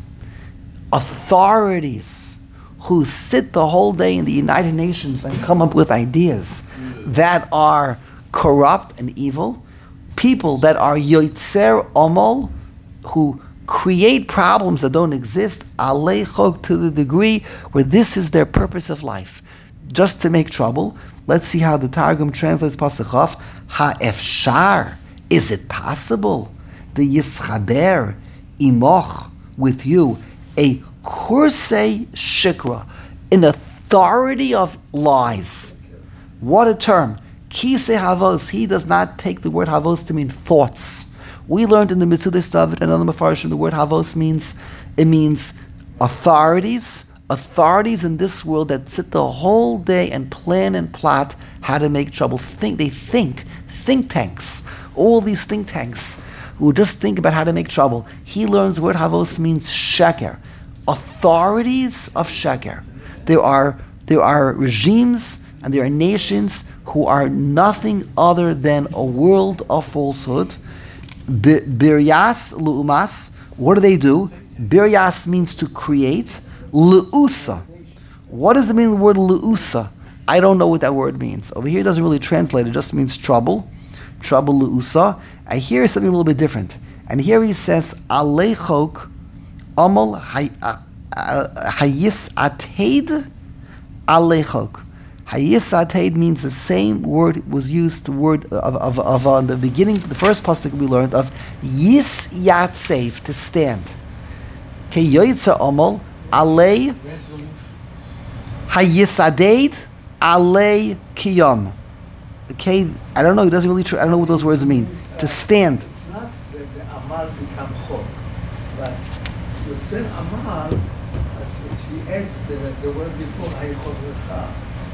authorities who sit the whole day in the United Nations and come up with ideas that are corrupt and evil. People that are Yoitzer Omol, who create problems that don't exist, Alechok, to the degree where this is their purpose of life, just to make trouble. Let's see how the Targum translates Pasuk Chaf. Ha'efshar, is it possible? The Yischaber imoch, with you, a kursei shikra, an authority of lies. What a term. Kisei havos, he does not take the word havos to mean thoughts. We learned in the Mitzudas David and other Mefarshim the word havos means authorities in this world that sit the whole day and plan and plot how to make trouble. Think tanks, all these think tanks who just think about how to make trouble. He learns the word havos means sheker, authorities of sheker. There are regimes and there are nations who are nothing other than a world of falsehood. Biryas lu'umas, what do? Biryas means to create. Lu'usa, what does it mean, the word lu'usa? I don't know what that word means. Over here it doesn't really translate, it just means trouble. Trouble lu'usa. I hear something a little bit different. And here he says, Alechok amal hayis ateid alechok. Hayis ateid means the same word was used, the word of the beginning, the first pasuk we learned of yis yatsev, to stand. Okay, yoyitza amal alei hayisadeid alei kiyam. Okay, I don't know. It doesn't really. I don't know what those words mean. To stand. It's not that the amal become chok, but yotzer amal, as if he adds the word before hayichodecha,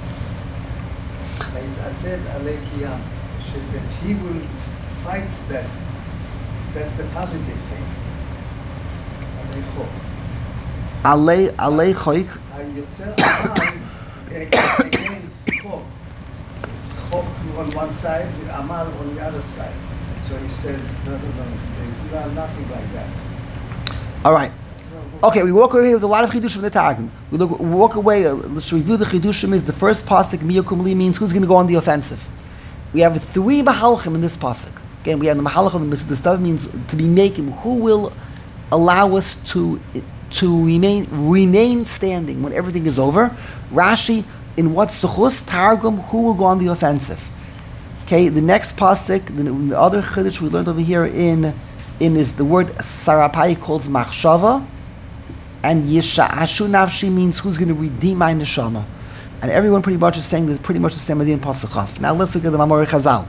hayisadeid alei kiyam, that he will fight that. That's the positive thing. Alei chok. Alei choik. Yotzer amal against chok. Chok on one side, the amal on the other side. So he says, no, there's nothing like that. All right. Okay, we walk away with a lot of chidushim from the Targum. We walk away. Let's review the chidushim. Is the first pasuk miyakum li means who's going to go on the offensive. We have 3 mahalchim in this pasuk. Again, we have the mahalchim. The stuff means to be making. Who will allow us to remain standing when everything is over? Rashi, in what suchus Targum, who will go on the offensive? Okay, the next pasuk, the other chiddush we learned over here in is the word sarapai calls machshava, and yisha'ashu nafshi means who's going to redeem my neshama. And everyone pretty much is saying this pretty much the same idea in pasuk Chaf. Now let's look at the Mamor Chazal.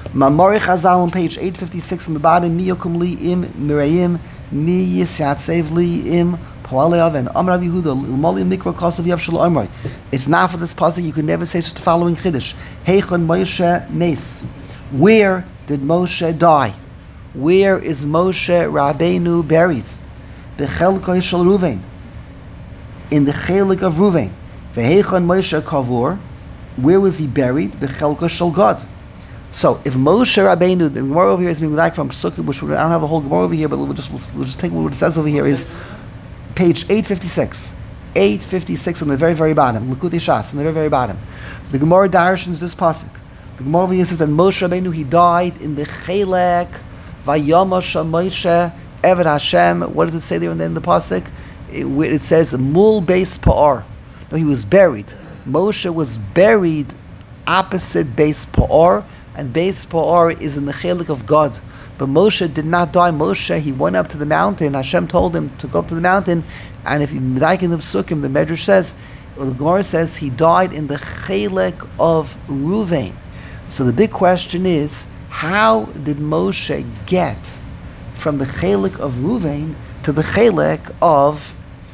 Mamori Chazal on page 856 on the bottom. Mi yokum li im mirayim mi yisyatsev li im poale oven. Amar Rabbi Yehuda l'moli mikra kasav yav shel amrei. If not for this pasuk, you could never say such the following chiddush. Heichon Moshe nes. Where did Moshe die? Where is Moshe Rabbeinu buried? Bechelkoi shel Ruvain. In the chelik of Ruvain. Veheichon Moshe kavur. Where was he buried? Bechelkoi shel Gad. So if Moshe Rabbeinu, the Gemara over here is being like from Sukkot, which I don't have the whole Gemara over here, but we'll just take what it says over here is page 856. 856 on the very, very bottom. Likutei Shas on the very, very bottom. The Gemara darshans this pasuk. The Gemara over here says that Moshe Rabbeinu, he died in the Chelek Vayamash Moshe Eved Hashem. What does it say there in the pasuk? It says Mul Beis Pa'ar. No, he was buried. Moshe was buried opposite Beis Pa'ar, and Beis Pa'ar is in the Chelek of God. But Moshe did not die. Moshe, he went up to the mountain. Hashem told him to go up to the mountain, and if you like in the Psukim, the Medrash says, or the Gemara says, he died in the Chelek of Ruvain. So the big question is, how did Moshe get from the Chelek of Ruvain to the Chelek of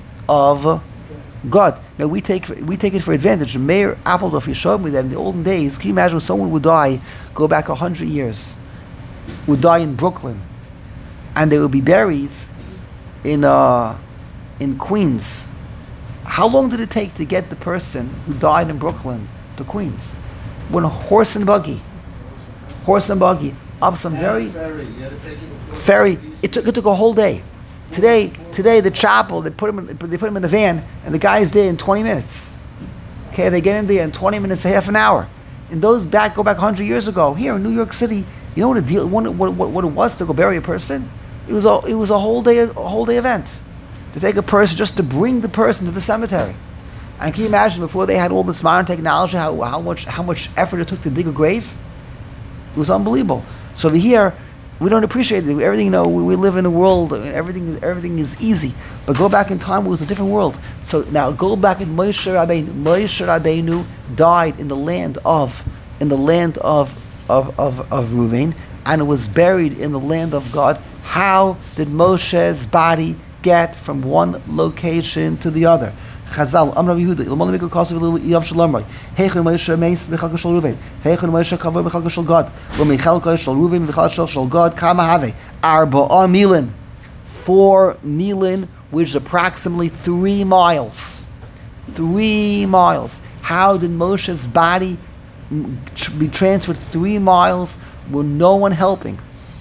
God? Now we take it for advantage. Meir Appeldorf, he showed me that in the olden days, can you imagine when someone would die, go back 100 years, would die in Brooklyn, and they would be buried in Queens. How long did it take to get the person who died in Brooklyn to Queens? When a horse and buggy, up some very ferry. It took a whole day. Today the chapel, they put him in a van, and the guy is there in 20 minutes. Okay, they get in there in 20 minutes, half an hour. And go back 100 years ago, here in New York City, you know what it was to go bury a person? It was a whole day event to take a person, just to bring the person to the cemetery. And can you imagine before they had all this modern technology, how much effort it took to dig a grave? It was unbelievable. So over here, we don't appreciate it. Everything, we live in a world, everything is easy. But go back in time, it was a different world. So now go back in Moshe Rabbeinu. Moshe Rabbeinu died in the land of Ruvain, and was buried in the land of God. How did Moshe's body get from one location to the other? Chazal, Amar Yehuda, Ilmon Mikra Kasav Yav Shel Amrei, Heichon Moshe Meis B'Chalko Shel Ruvain, Heichon Moshe Kavur B'Chalko Shel Gad, V'Michalko Shel Ruvain V'Chalko Shel Gad, Kama Have, Arba'a Milin, 4 milin, which is approximately 3 miles. 3 miles. How did Moshe's body be transferred 3 miles with no one helping?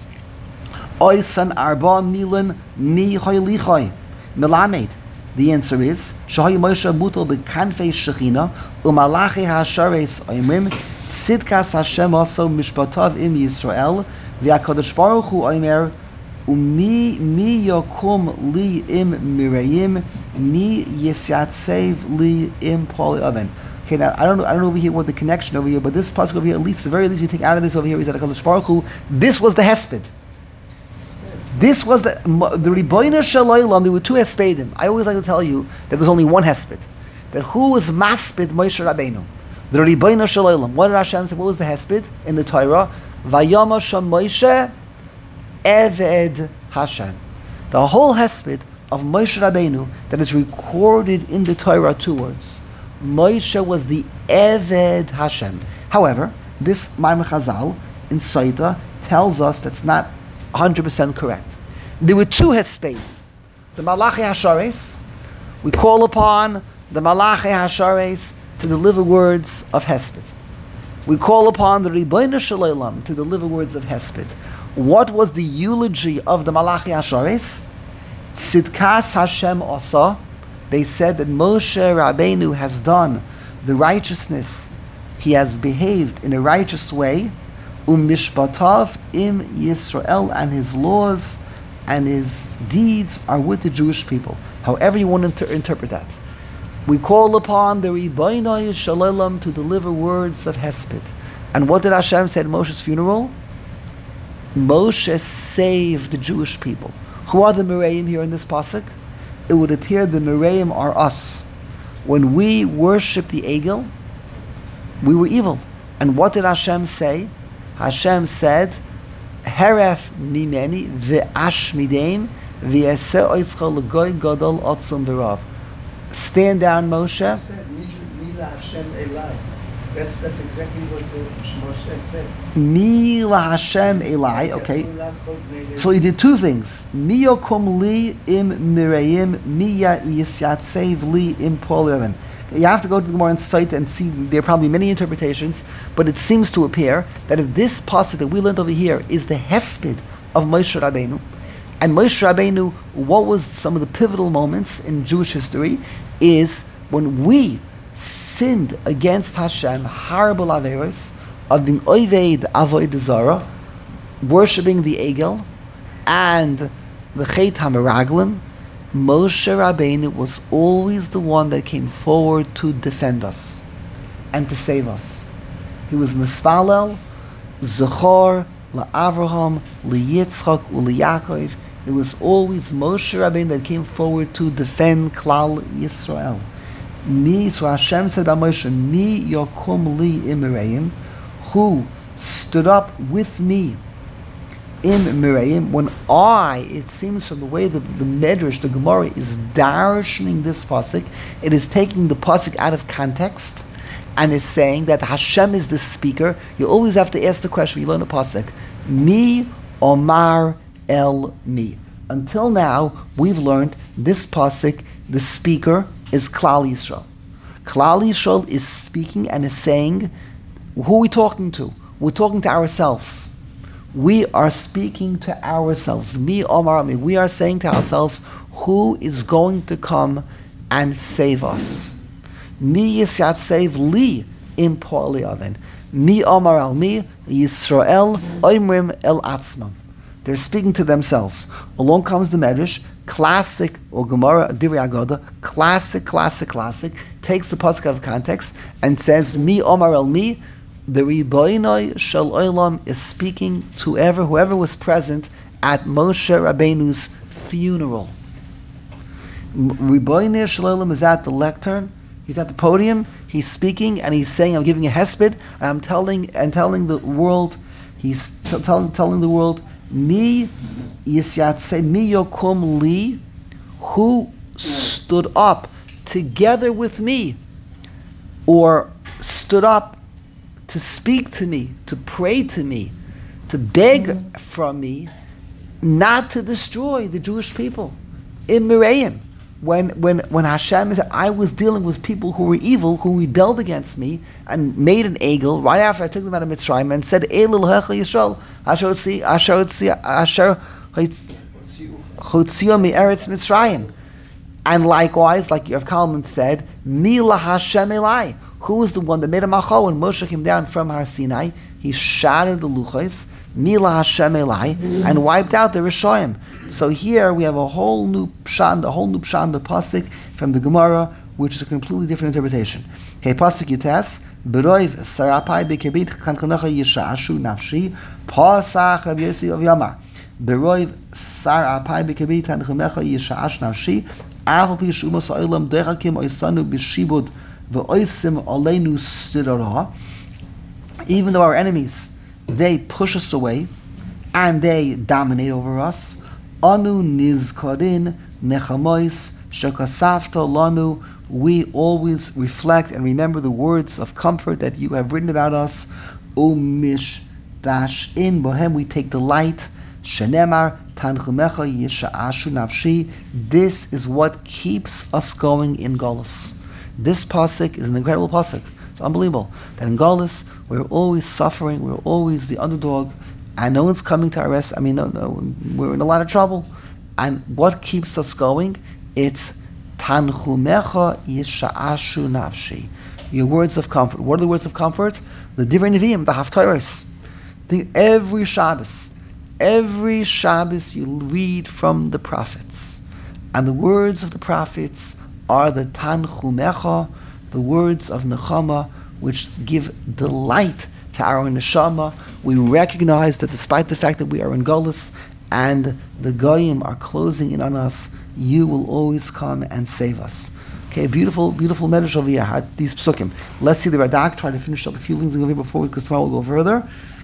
Oisan Arba'a Milin Mi Choy Melamed. The answer is Shahay Moshe Mutal B'Kanfei Shechina Umalachi HaShares Oimrim Tzidkas Hashem also Mishpatav Im Yisrael V'Hakadosh Baruch Hu Oimer Umi Mi Yokum Li Im Mirayim Mi Yisyatsev Li Im Poli Oven. Okay, now I don't know over here what the connection over here, but this pasuk over here, at least the very least we take out of this over here is that Hakadosh Baruch Hu, this was the hesped. This was the Ribono Shel Olam. There were 2 hespedim. I always like to tell you that there's only one hesped. That who was masped Moshe Rabbeinu? The Ribono Shel Olam. What did Hashem say? What was the hesped in the Torah? Vayamash Moshe Eved Hashem. The whole hesped of Moshe Rabbeinu that is recorded in the Torah, 2 words. Moshe was the Eved Hashem. However, this Maimon Chazal in Saita tells us that's not 100% correct. There were 2 hesped. The Malachi Hashares, we call upon the Malachi Hashares to deliver words of hesped. We call upon the Ribono Shel Olam to deliver words of hesped. What was the eulogy of the Malachi Hashares? Tzidkas Hashem Asa. They said that Moshe Rabbeinu has done the righteousness. He has behaved in a righteous way. Mishpatav Im Yisrael, and his laws and his deeds are with the Jewish people. However you want to interpret that. We call upon the Ribono Shel Olam to deliver words of hesped. And what did Hashem say at Moshe's funeral? Moshe saved the Jewish people. Who are the Merayim here in this pasuk? It would appear the Merayim are us. When we worshipped the Egel, we were evil. And what did Hashem say? Hashem said, Heref mimeni ve'ashmideim ve'yaseh oischa l'goy gadol otzum v'rav. Stand down, Moshe. He said, Mila Hashem Elai. That's exactly what Moshe said. Mi la Hashem Elai. Okay. So he did two things. Mi yokum li im mirayim, mi yisyatsev li im polevin. You have to go to the Gemara and cite and see, there are probably many interpretations, but it seems to appear that if this pasuk that we learned over here is the hesped of Moshe Rabbeinu, and Moshe Rabbeinu, what was some of the pivotal moments in Jewish history, is when we sinned against Hashem, horrible averos, of being oived avoid zara, worshipping the Egel, and the Chet HaMeraglim. Moshe Rabbeinu was always the one that came forward to defend us and to save us. He was Mispalel, Zechor, LaAvraham, LeYitzchak, UleYaakov. It was always Moshe Rabbeinu that came forward to defend Klal Yisrael. So Hashem said about Moshe, Mi Yokum Li Imireim, who stood up with me in Miriam, when it seems from the way the Medrash, the Gemara, is darshaning this pasuk, it is taking the pasuk out of context and is saying that Hashem is the speaker. You always have to ask the question when you learn a pasuk, Mi Omar El Mi. Until now, we've learned this pasuk, the speaker is Klal Yisrael. Klal Yisrael is speaking and is saying, who are we talking to? We're talking to ourselves. We are speaking to ourselves. Mi Omar Mi. We are saying to ourselves, who is going to come and save us? Mi Yisyat save li im po'ali aven. Mi Omar al mi Yisrael oimrim el atzmam. They're speaking to themselves. Along comes the Medrash, classic, or Gemara, Divrei Agoda, classic, takes the pasuk out of context and says, Mi Omar el mi. The Riboinoi Shel Olam is speaking to whoever was present at Moshe Rabbeinu's funeral. Riboinoi Shel Olam is at the lectern. He's at the podium. He's speaking and he's saying, "I'm giving a hesped, and I'm telling the world." He's telling the world, "Mi Yisyatse Mi Yokum Li," who stood up together with me, or stood up to speak to me, to pray to me, to beg from me, not to destroy the Jewish people. In Miriam, when Hashem said, I was dealing with people who were evil, who rebelled against me, and made an egel, right after I took them out of Mitzrayim, and said, Elul Hecha Yisrael, Asher Chutziyo Me'eretz Mitzrayim. And likewise, like Rav Kalman said, Mila Hashem Elai. Who was the one that made a machal when Moshe came down from Har Sinai? He shattered the luchos, Mila Hashem Elai, and wiped out the Rishoyim. So here we have a whole new pshan, the pasuk from the Gemara, which is a completely different interpretation. Okay, pasuk Yites, Beroiv Sarapai Bekebit Chanchanecha Yishashu Nafshi, Pasach Rabbi Yossi of Yamar. Beroiv Sarapai Bekebit Chanchanecha Yishashu Nafshi, Aval Pi Shumos Olam Dechakim Oisanu B'Shibud. Even though our enemies, they push us away and they dominate over us, Anu nizkarin nechamois shekasafta lanu. We always reflect and remember the words of comfort that you have written about us. Umish dash in bohem, we take delight. Shenemar tanchumecha yisha'ashu nafshi. This is what keeps us going in Golus. This pasuk is an incredible pasuk. It's unbelievable that in Golus we're always suffering, we're always the underdog, and no one's coming to our rescue. I mean, no, we're in a lot of trouble. And what keeps us going? It's Tanchumecha Yisha'ashu Nafshi. Your words of comfort. What are the words of comfort? The Divrei Nevi'im, the Haftarahs. Every Shabbos you read from the prophets, and the words of the prophets are the Tanchumecha, the words of Nechama, which give delight to our neshama. We recognize that despite the fact that we are in Golus and the Goyim are closing in on us, you will always come and save us. Okay, beautiful Medrash over here, these psukim. Let's see the Radak try to finish up a few things over here because tomorrow we'll go further.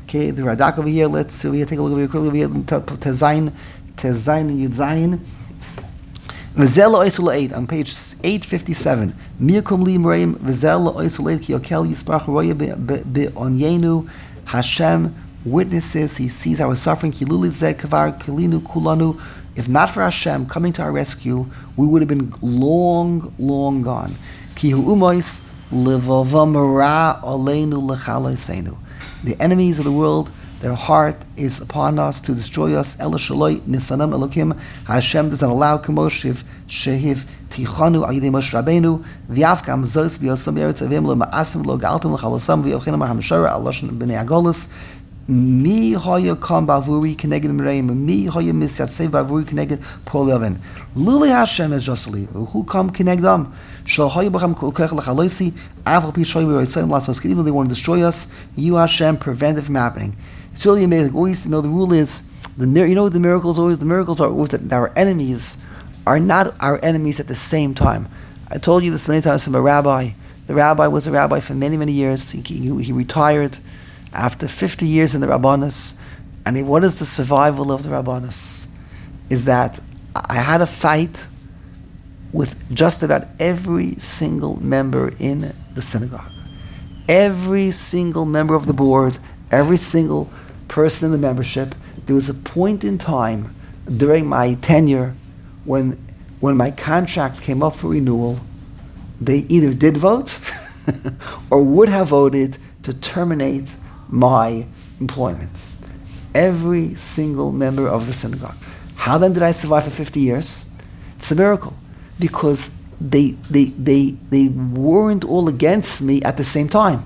Okay, the Radak over here. Let's see. We take a look over here. Quickly over here. Tezayin and Yudzayin. V'zel oisul eight on page 857. Miyakum li Miriam v'zel oisul eight ki yokel yisparach roya be'onyenu. Hashem witnesses. He sees our suffering. Ki luli zeh kavar kilinu kulanu. If not for Hashem coming to our rescue, we would have been long, long gone. Ki hu umois levavam ra aleinu lechaloseinu. The enemies of the world, their heart is upon us to destroy us. Ela shaloi nisanam elokim. Hashem doesn't allow kemoshiv shehiv tichanu ayidei Moshe Rabbeinu v'yavkam zos v'yosam eretz avim lo ma'asim lo galtim l'chalosam v'yochinam ha'hamshara aloshin b'nei agolis. Mi hoya kam bavuri keneged Miriam. Mi hoya misyatsev bavuri keneged Pol Yavin. Luli Hashem is justly. Who come kenegdam? Shal hoya b'cham kol kech l'chalosi. Avol pi shoy v'yotzayim lasos. Even they want to destroy us, you Hashem prevent it from happening. It's really amazing. Always, the rule is the miracles always. The miracles are always that our enemies are not our enemies at the same time. I told you this many times from a rabbi. The rabbi was a rabbi for many, many years. He retired after 50 years in the Rabbanis. And what is the survival of the Rabbanis? Is that I had a fight with just about every single member in the synagogue. Every single member of the board, every single person in the membership. There was a point in time during my tenure when my contract came up for renewal, they either did vote or would have voted to terminate my employment. Every single member of the synagogue. How then did I survive for 50 years? It's a miracle. Because they weren't all against me at the same time.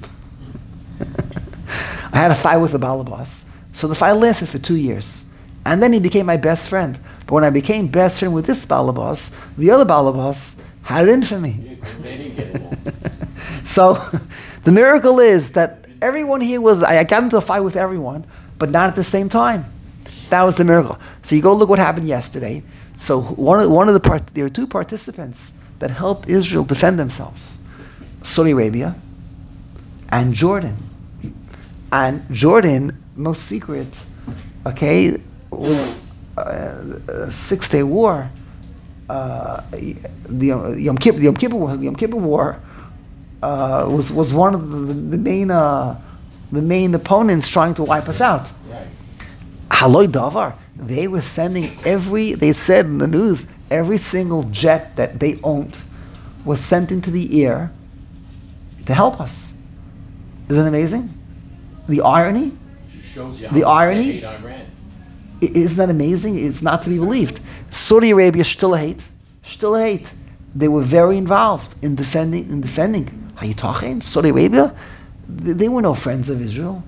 I had a fight with the Balabas. So the fight lasted for 2 years. And then he became my best friend. But when I became best friend with this Balabas, the other Balabas had it in for me. So the miracle is that everyone here I got into a fight with everyone, but not at the same time. That was the miracle. So you go look what happened yesterday. So there are two participants that helped Israel defend themselves. Saudi Arabia and Jordan. And Jordan, no secret, okay, was a 6-day war. The Yom Kippur War was one of the main opponents trying to wipe us out. Right. Haloi Davar. They were sending they said in the news, every single jet that they owned was sent into the air to help us. Isn't it amazing? The irony? Just shows you The how much irony? they hate Iran. Isn't that amazing? It's not to be believed. Saudi Arabia still hate. They were very involved in defending. Hayitachin, Saudi Arabia, they were no friends of Israel.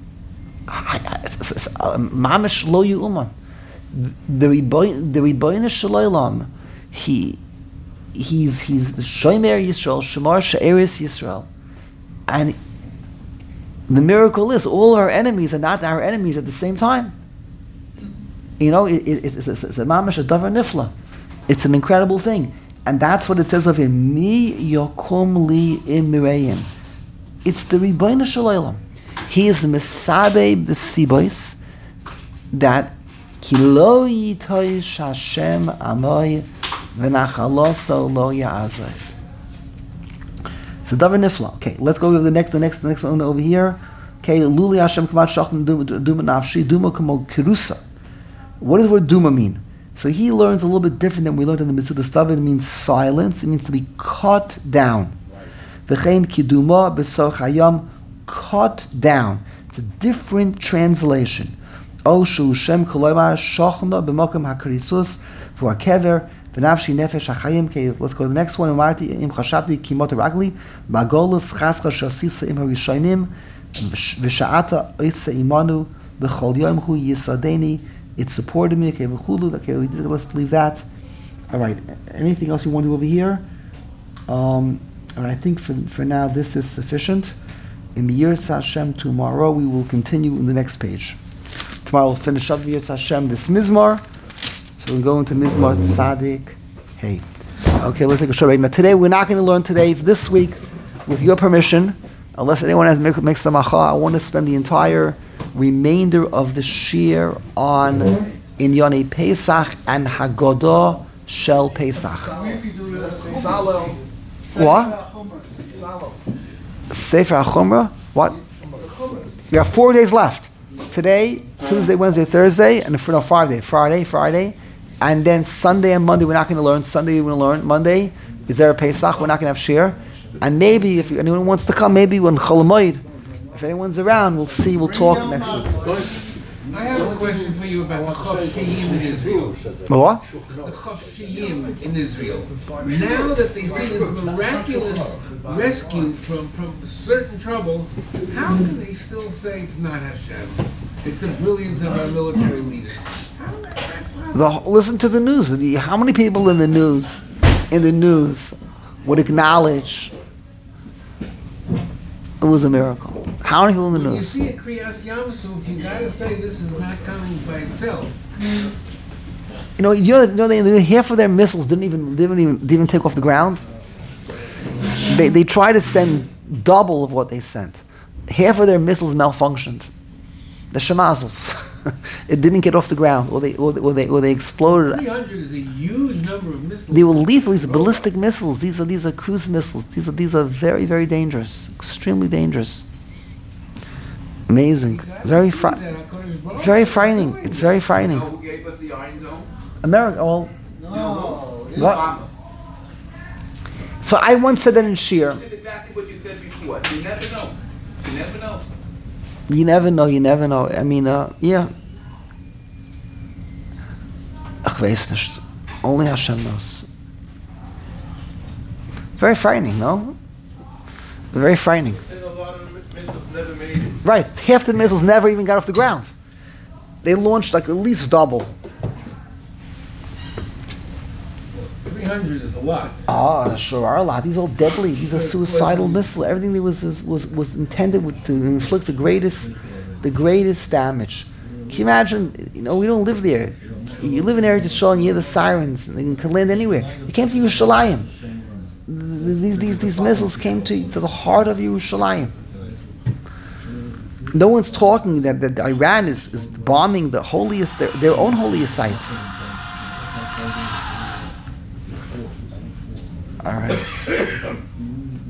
Mamish lo yu'uman. The Rebbeinu Shalom, he's the Shomer Yisrael, Shemar She'eris Yisrael, and the miracle is all our enemies are not our enemies at the same time. You know, it's a mamish a davar nifla. It's an incredible thing, and that's what it says of him. Mi yokum li imireim. It's the Rebbeinu Shalom. He is the Mesabeb, the Sibois, that Kilo yitoish Hashem amoy v'nachaloso lo ya'azov. So davar nifla. Okay, let's go to the next one over here. Okay, Luli Hashem kamat shachtim duma nafshi duma kamo kirusa. What does the word duma mean? So he learns a little bit different than we learned in the Mitzvah Stav. It means silence. It means to be cut down. V'chein kiduma b'soch hayam, cut down. It's a different translation. O shu shem koloyma shachna b'mokem hakarisus v'akever v'nafshi nefesh hachayim. Okay, let's go to the next one. Umarti im chashavti kimot ragli b'agolus chascha shasisa im harishonim v'sha'ata oitse imanu b'chol yom hu yisadeni. It supported me. Okay, let's leave that. All right. Anything else you want to do over here? And I think for now this is sufficient. In Yirtz Hashem tomorrow we will continue in the next page. Tomorrow we'll finish up Yirtz Hashem this Mizmar. So we'll go into Mizmar Tzadik. Hey. Okay, let's take a short break. Now today we're not going to learn today. This week, with your permission, unless anyone has makes the macha, I want to spend the entire remainder of the shir on Inyonei Pesach and Haggadah Shel Pesach. Salo. What? Salo. Sefer HaChumrah? What? We have 4 days left. Today, Tuesday, Wednesday, Thursday, and for no 5 days. Friday, and then Sunday and Monday we're not going to learn. Sunday we're going to learn. Monday is there a Pesach? We're not going to have shir. And maybe if anyone wants to come, maybe when Chol Hamoed, if anyone's around, we'll see. We'll talk next week. I have a question for you about the Chofshiyim in Israel. What? The Chofshiyim in Israel. Now that they see this miraculous rescue from certain trouble, how can they still say it's not Hashem? It's the brilliance of our military leaders. How is that possible? Listen to the news. How many people in the news would acknowledge it was a miracle? How many people in the When you news? see a Kriyas Yamsuf, you gotta say this is not coming by itself. Half of their missiles didn't even take off the ground. They tried to send double of what they sent. Half of their missiles malfunctioned. The Shemazels, it didn't get off the ground, or they exploded. 300 is a huge number of missiles. They were lethal. These are ballistic missiles. These are cruise missiles. These are very, very dangerous. Extremely dangerous. Amazing. It's very frightening. It's very frightening. You know who gave us the Iron Dome? America. Well, No. what? Obama. So I once said that in Shir. It's exactly what you said before. You never know. You never know. You never know. You never know. I mean, yeah. Ich weiß nicht. Only Hashem knows. Very frightening, no? Very frightening. And a lot of missiles never made it. Right, half the missiles never even got off the ground. They launched like at least double. 300 is a lot. Sure are a lot. These are all deadly. These are suicidal missiles. Everything that was intended to inflict the greatest damage. Can you imagine? We don't live there. You live in Eretz Yisrael and you hear the sirens. And they can land anywhere. They came to Yerushalayim. These missiles came to the heart of Yerushalayim. No one's talking that Iran is bombing the holiest, their own holiest sites. All right.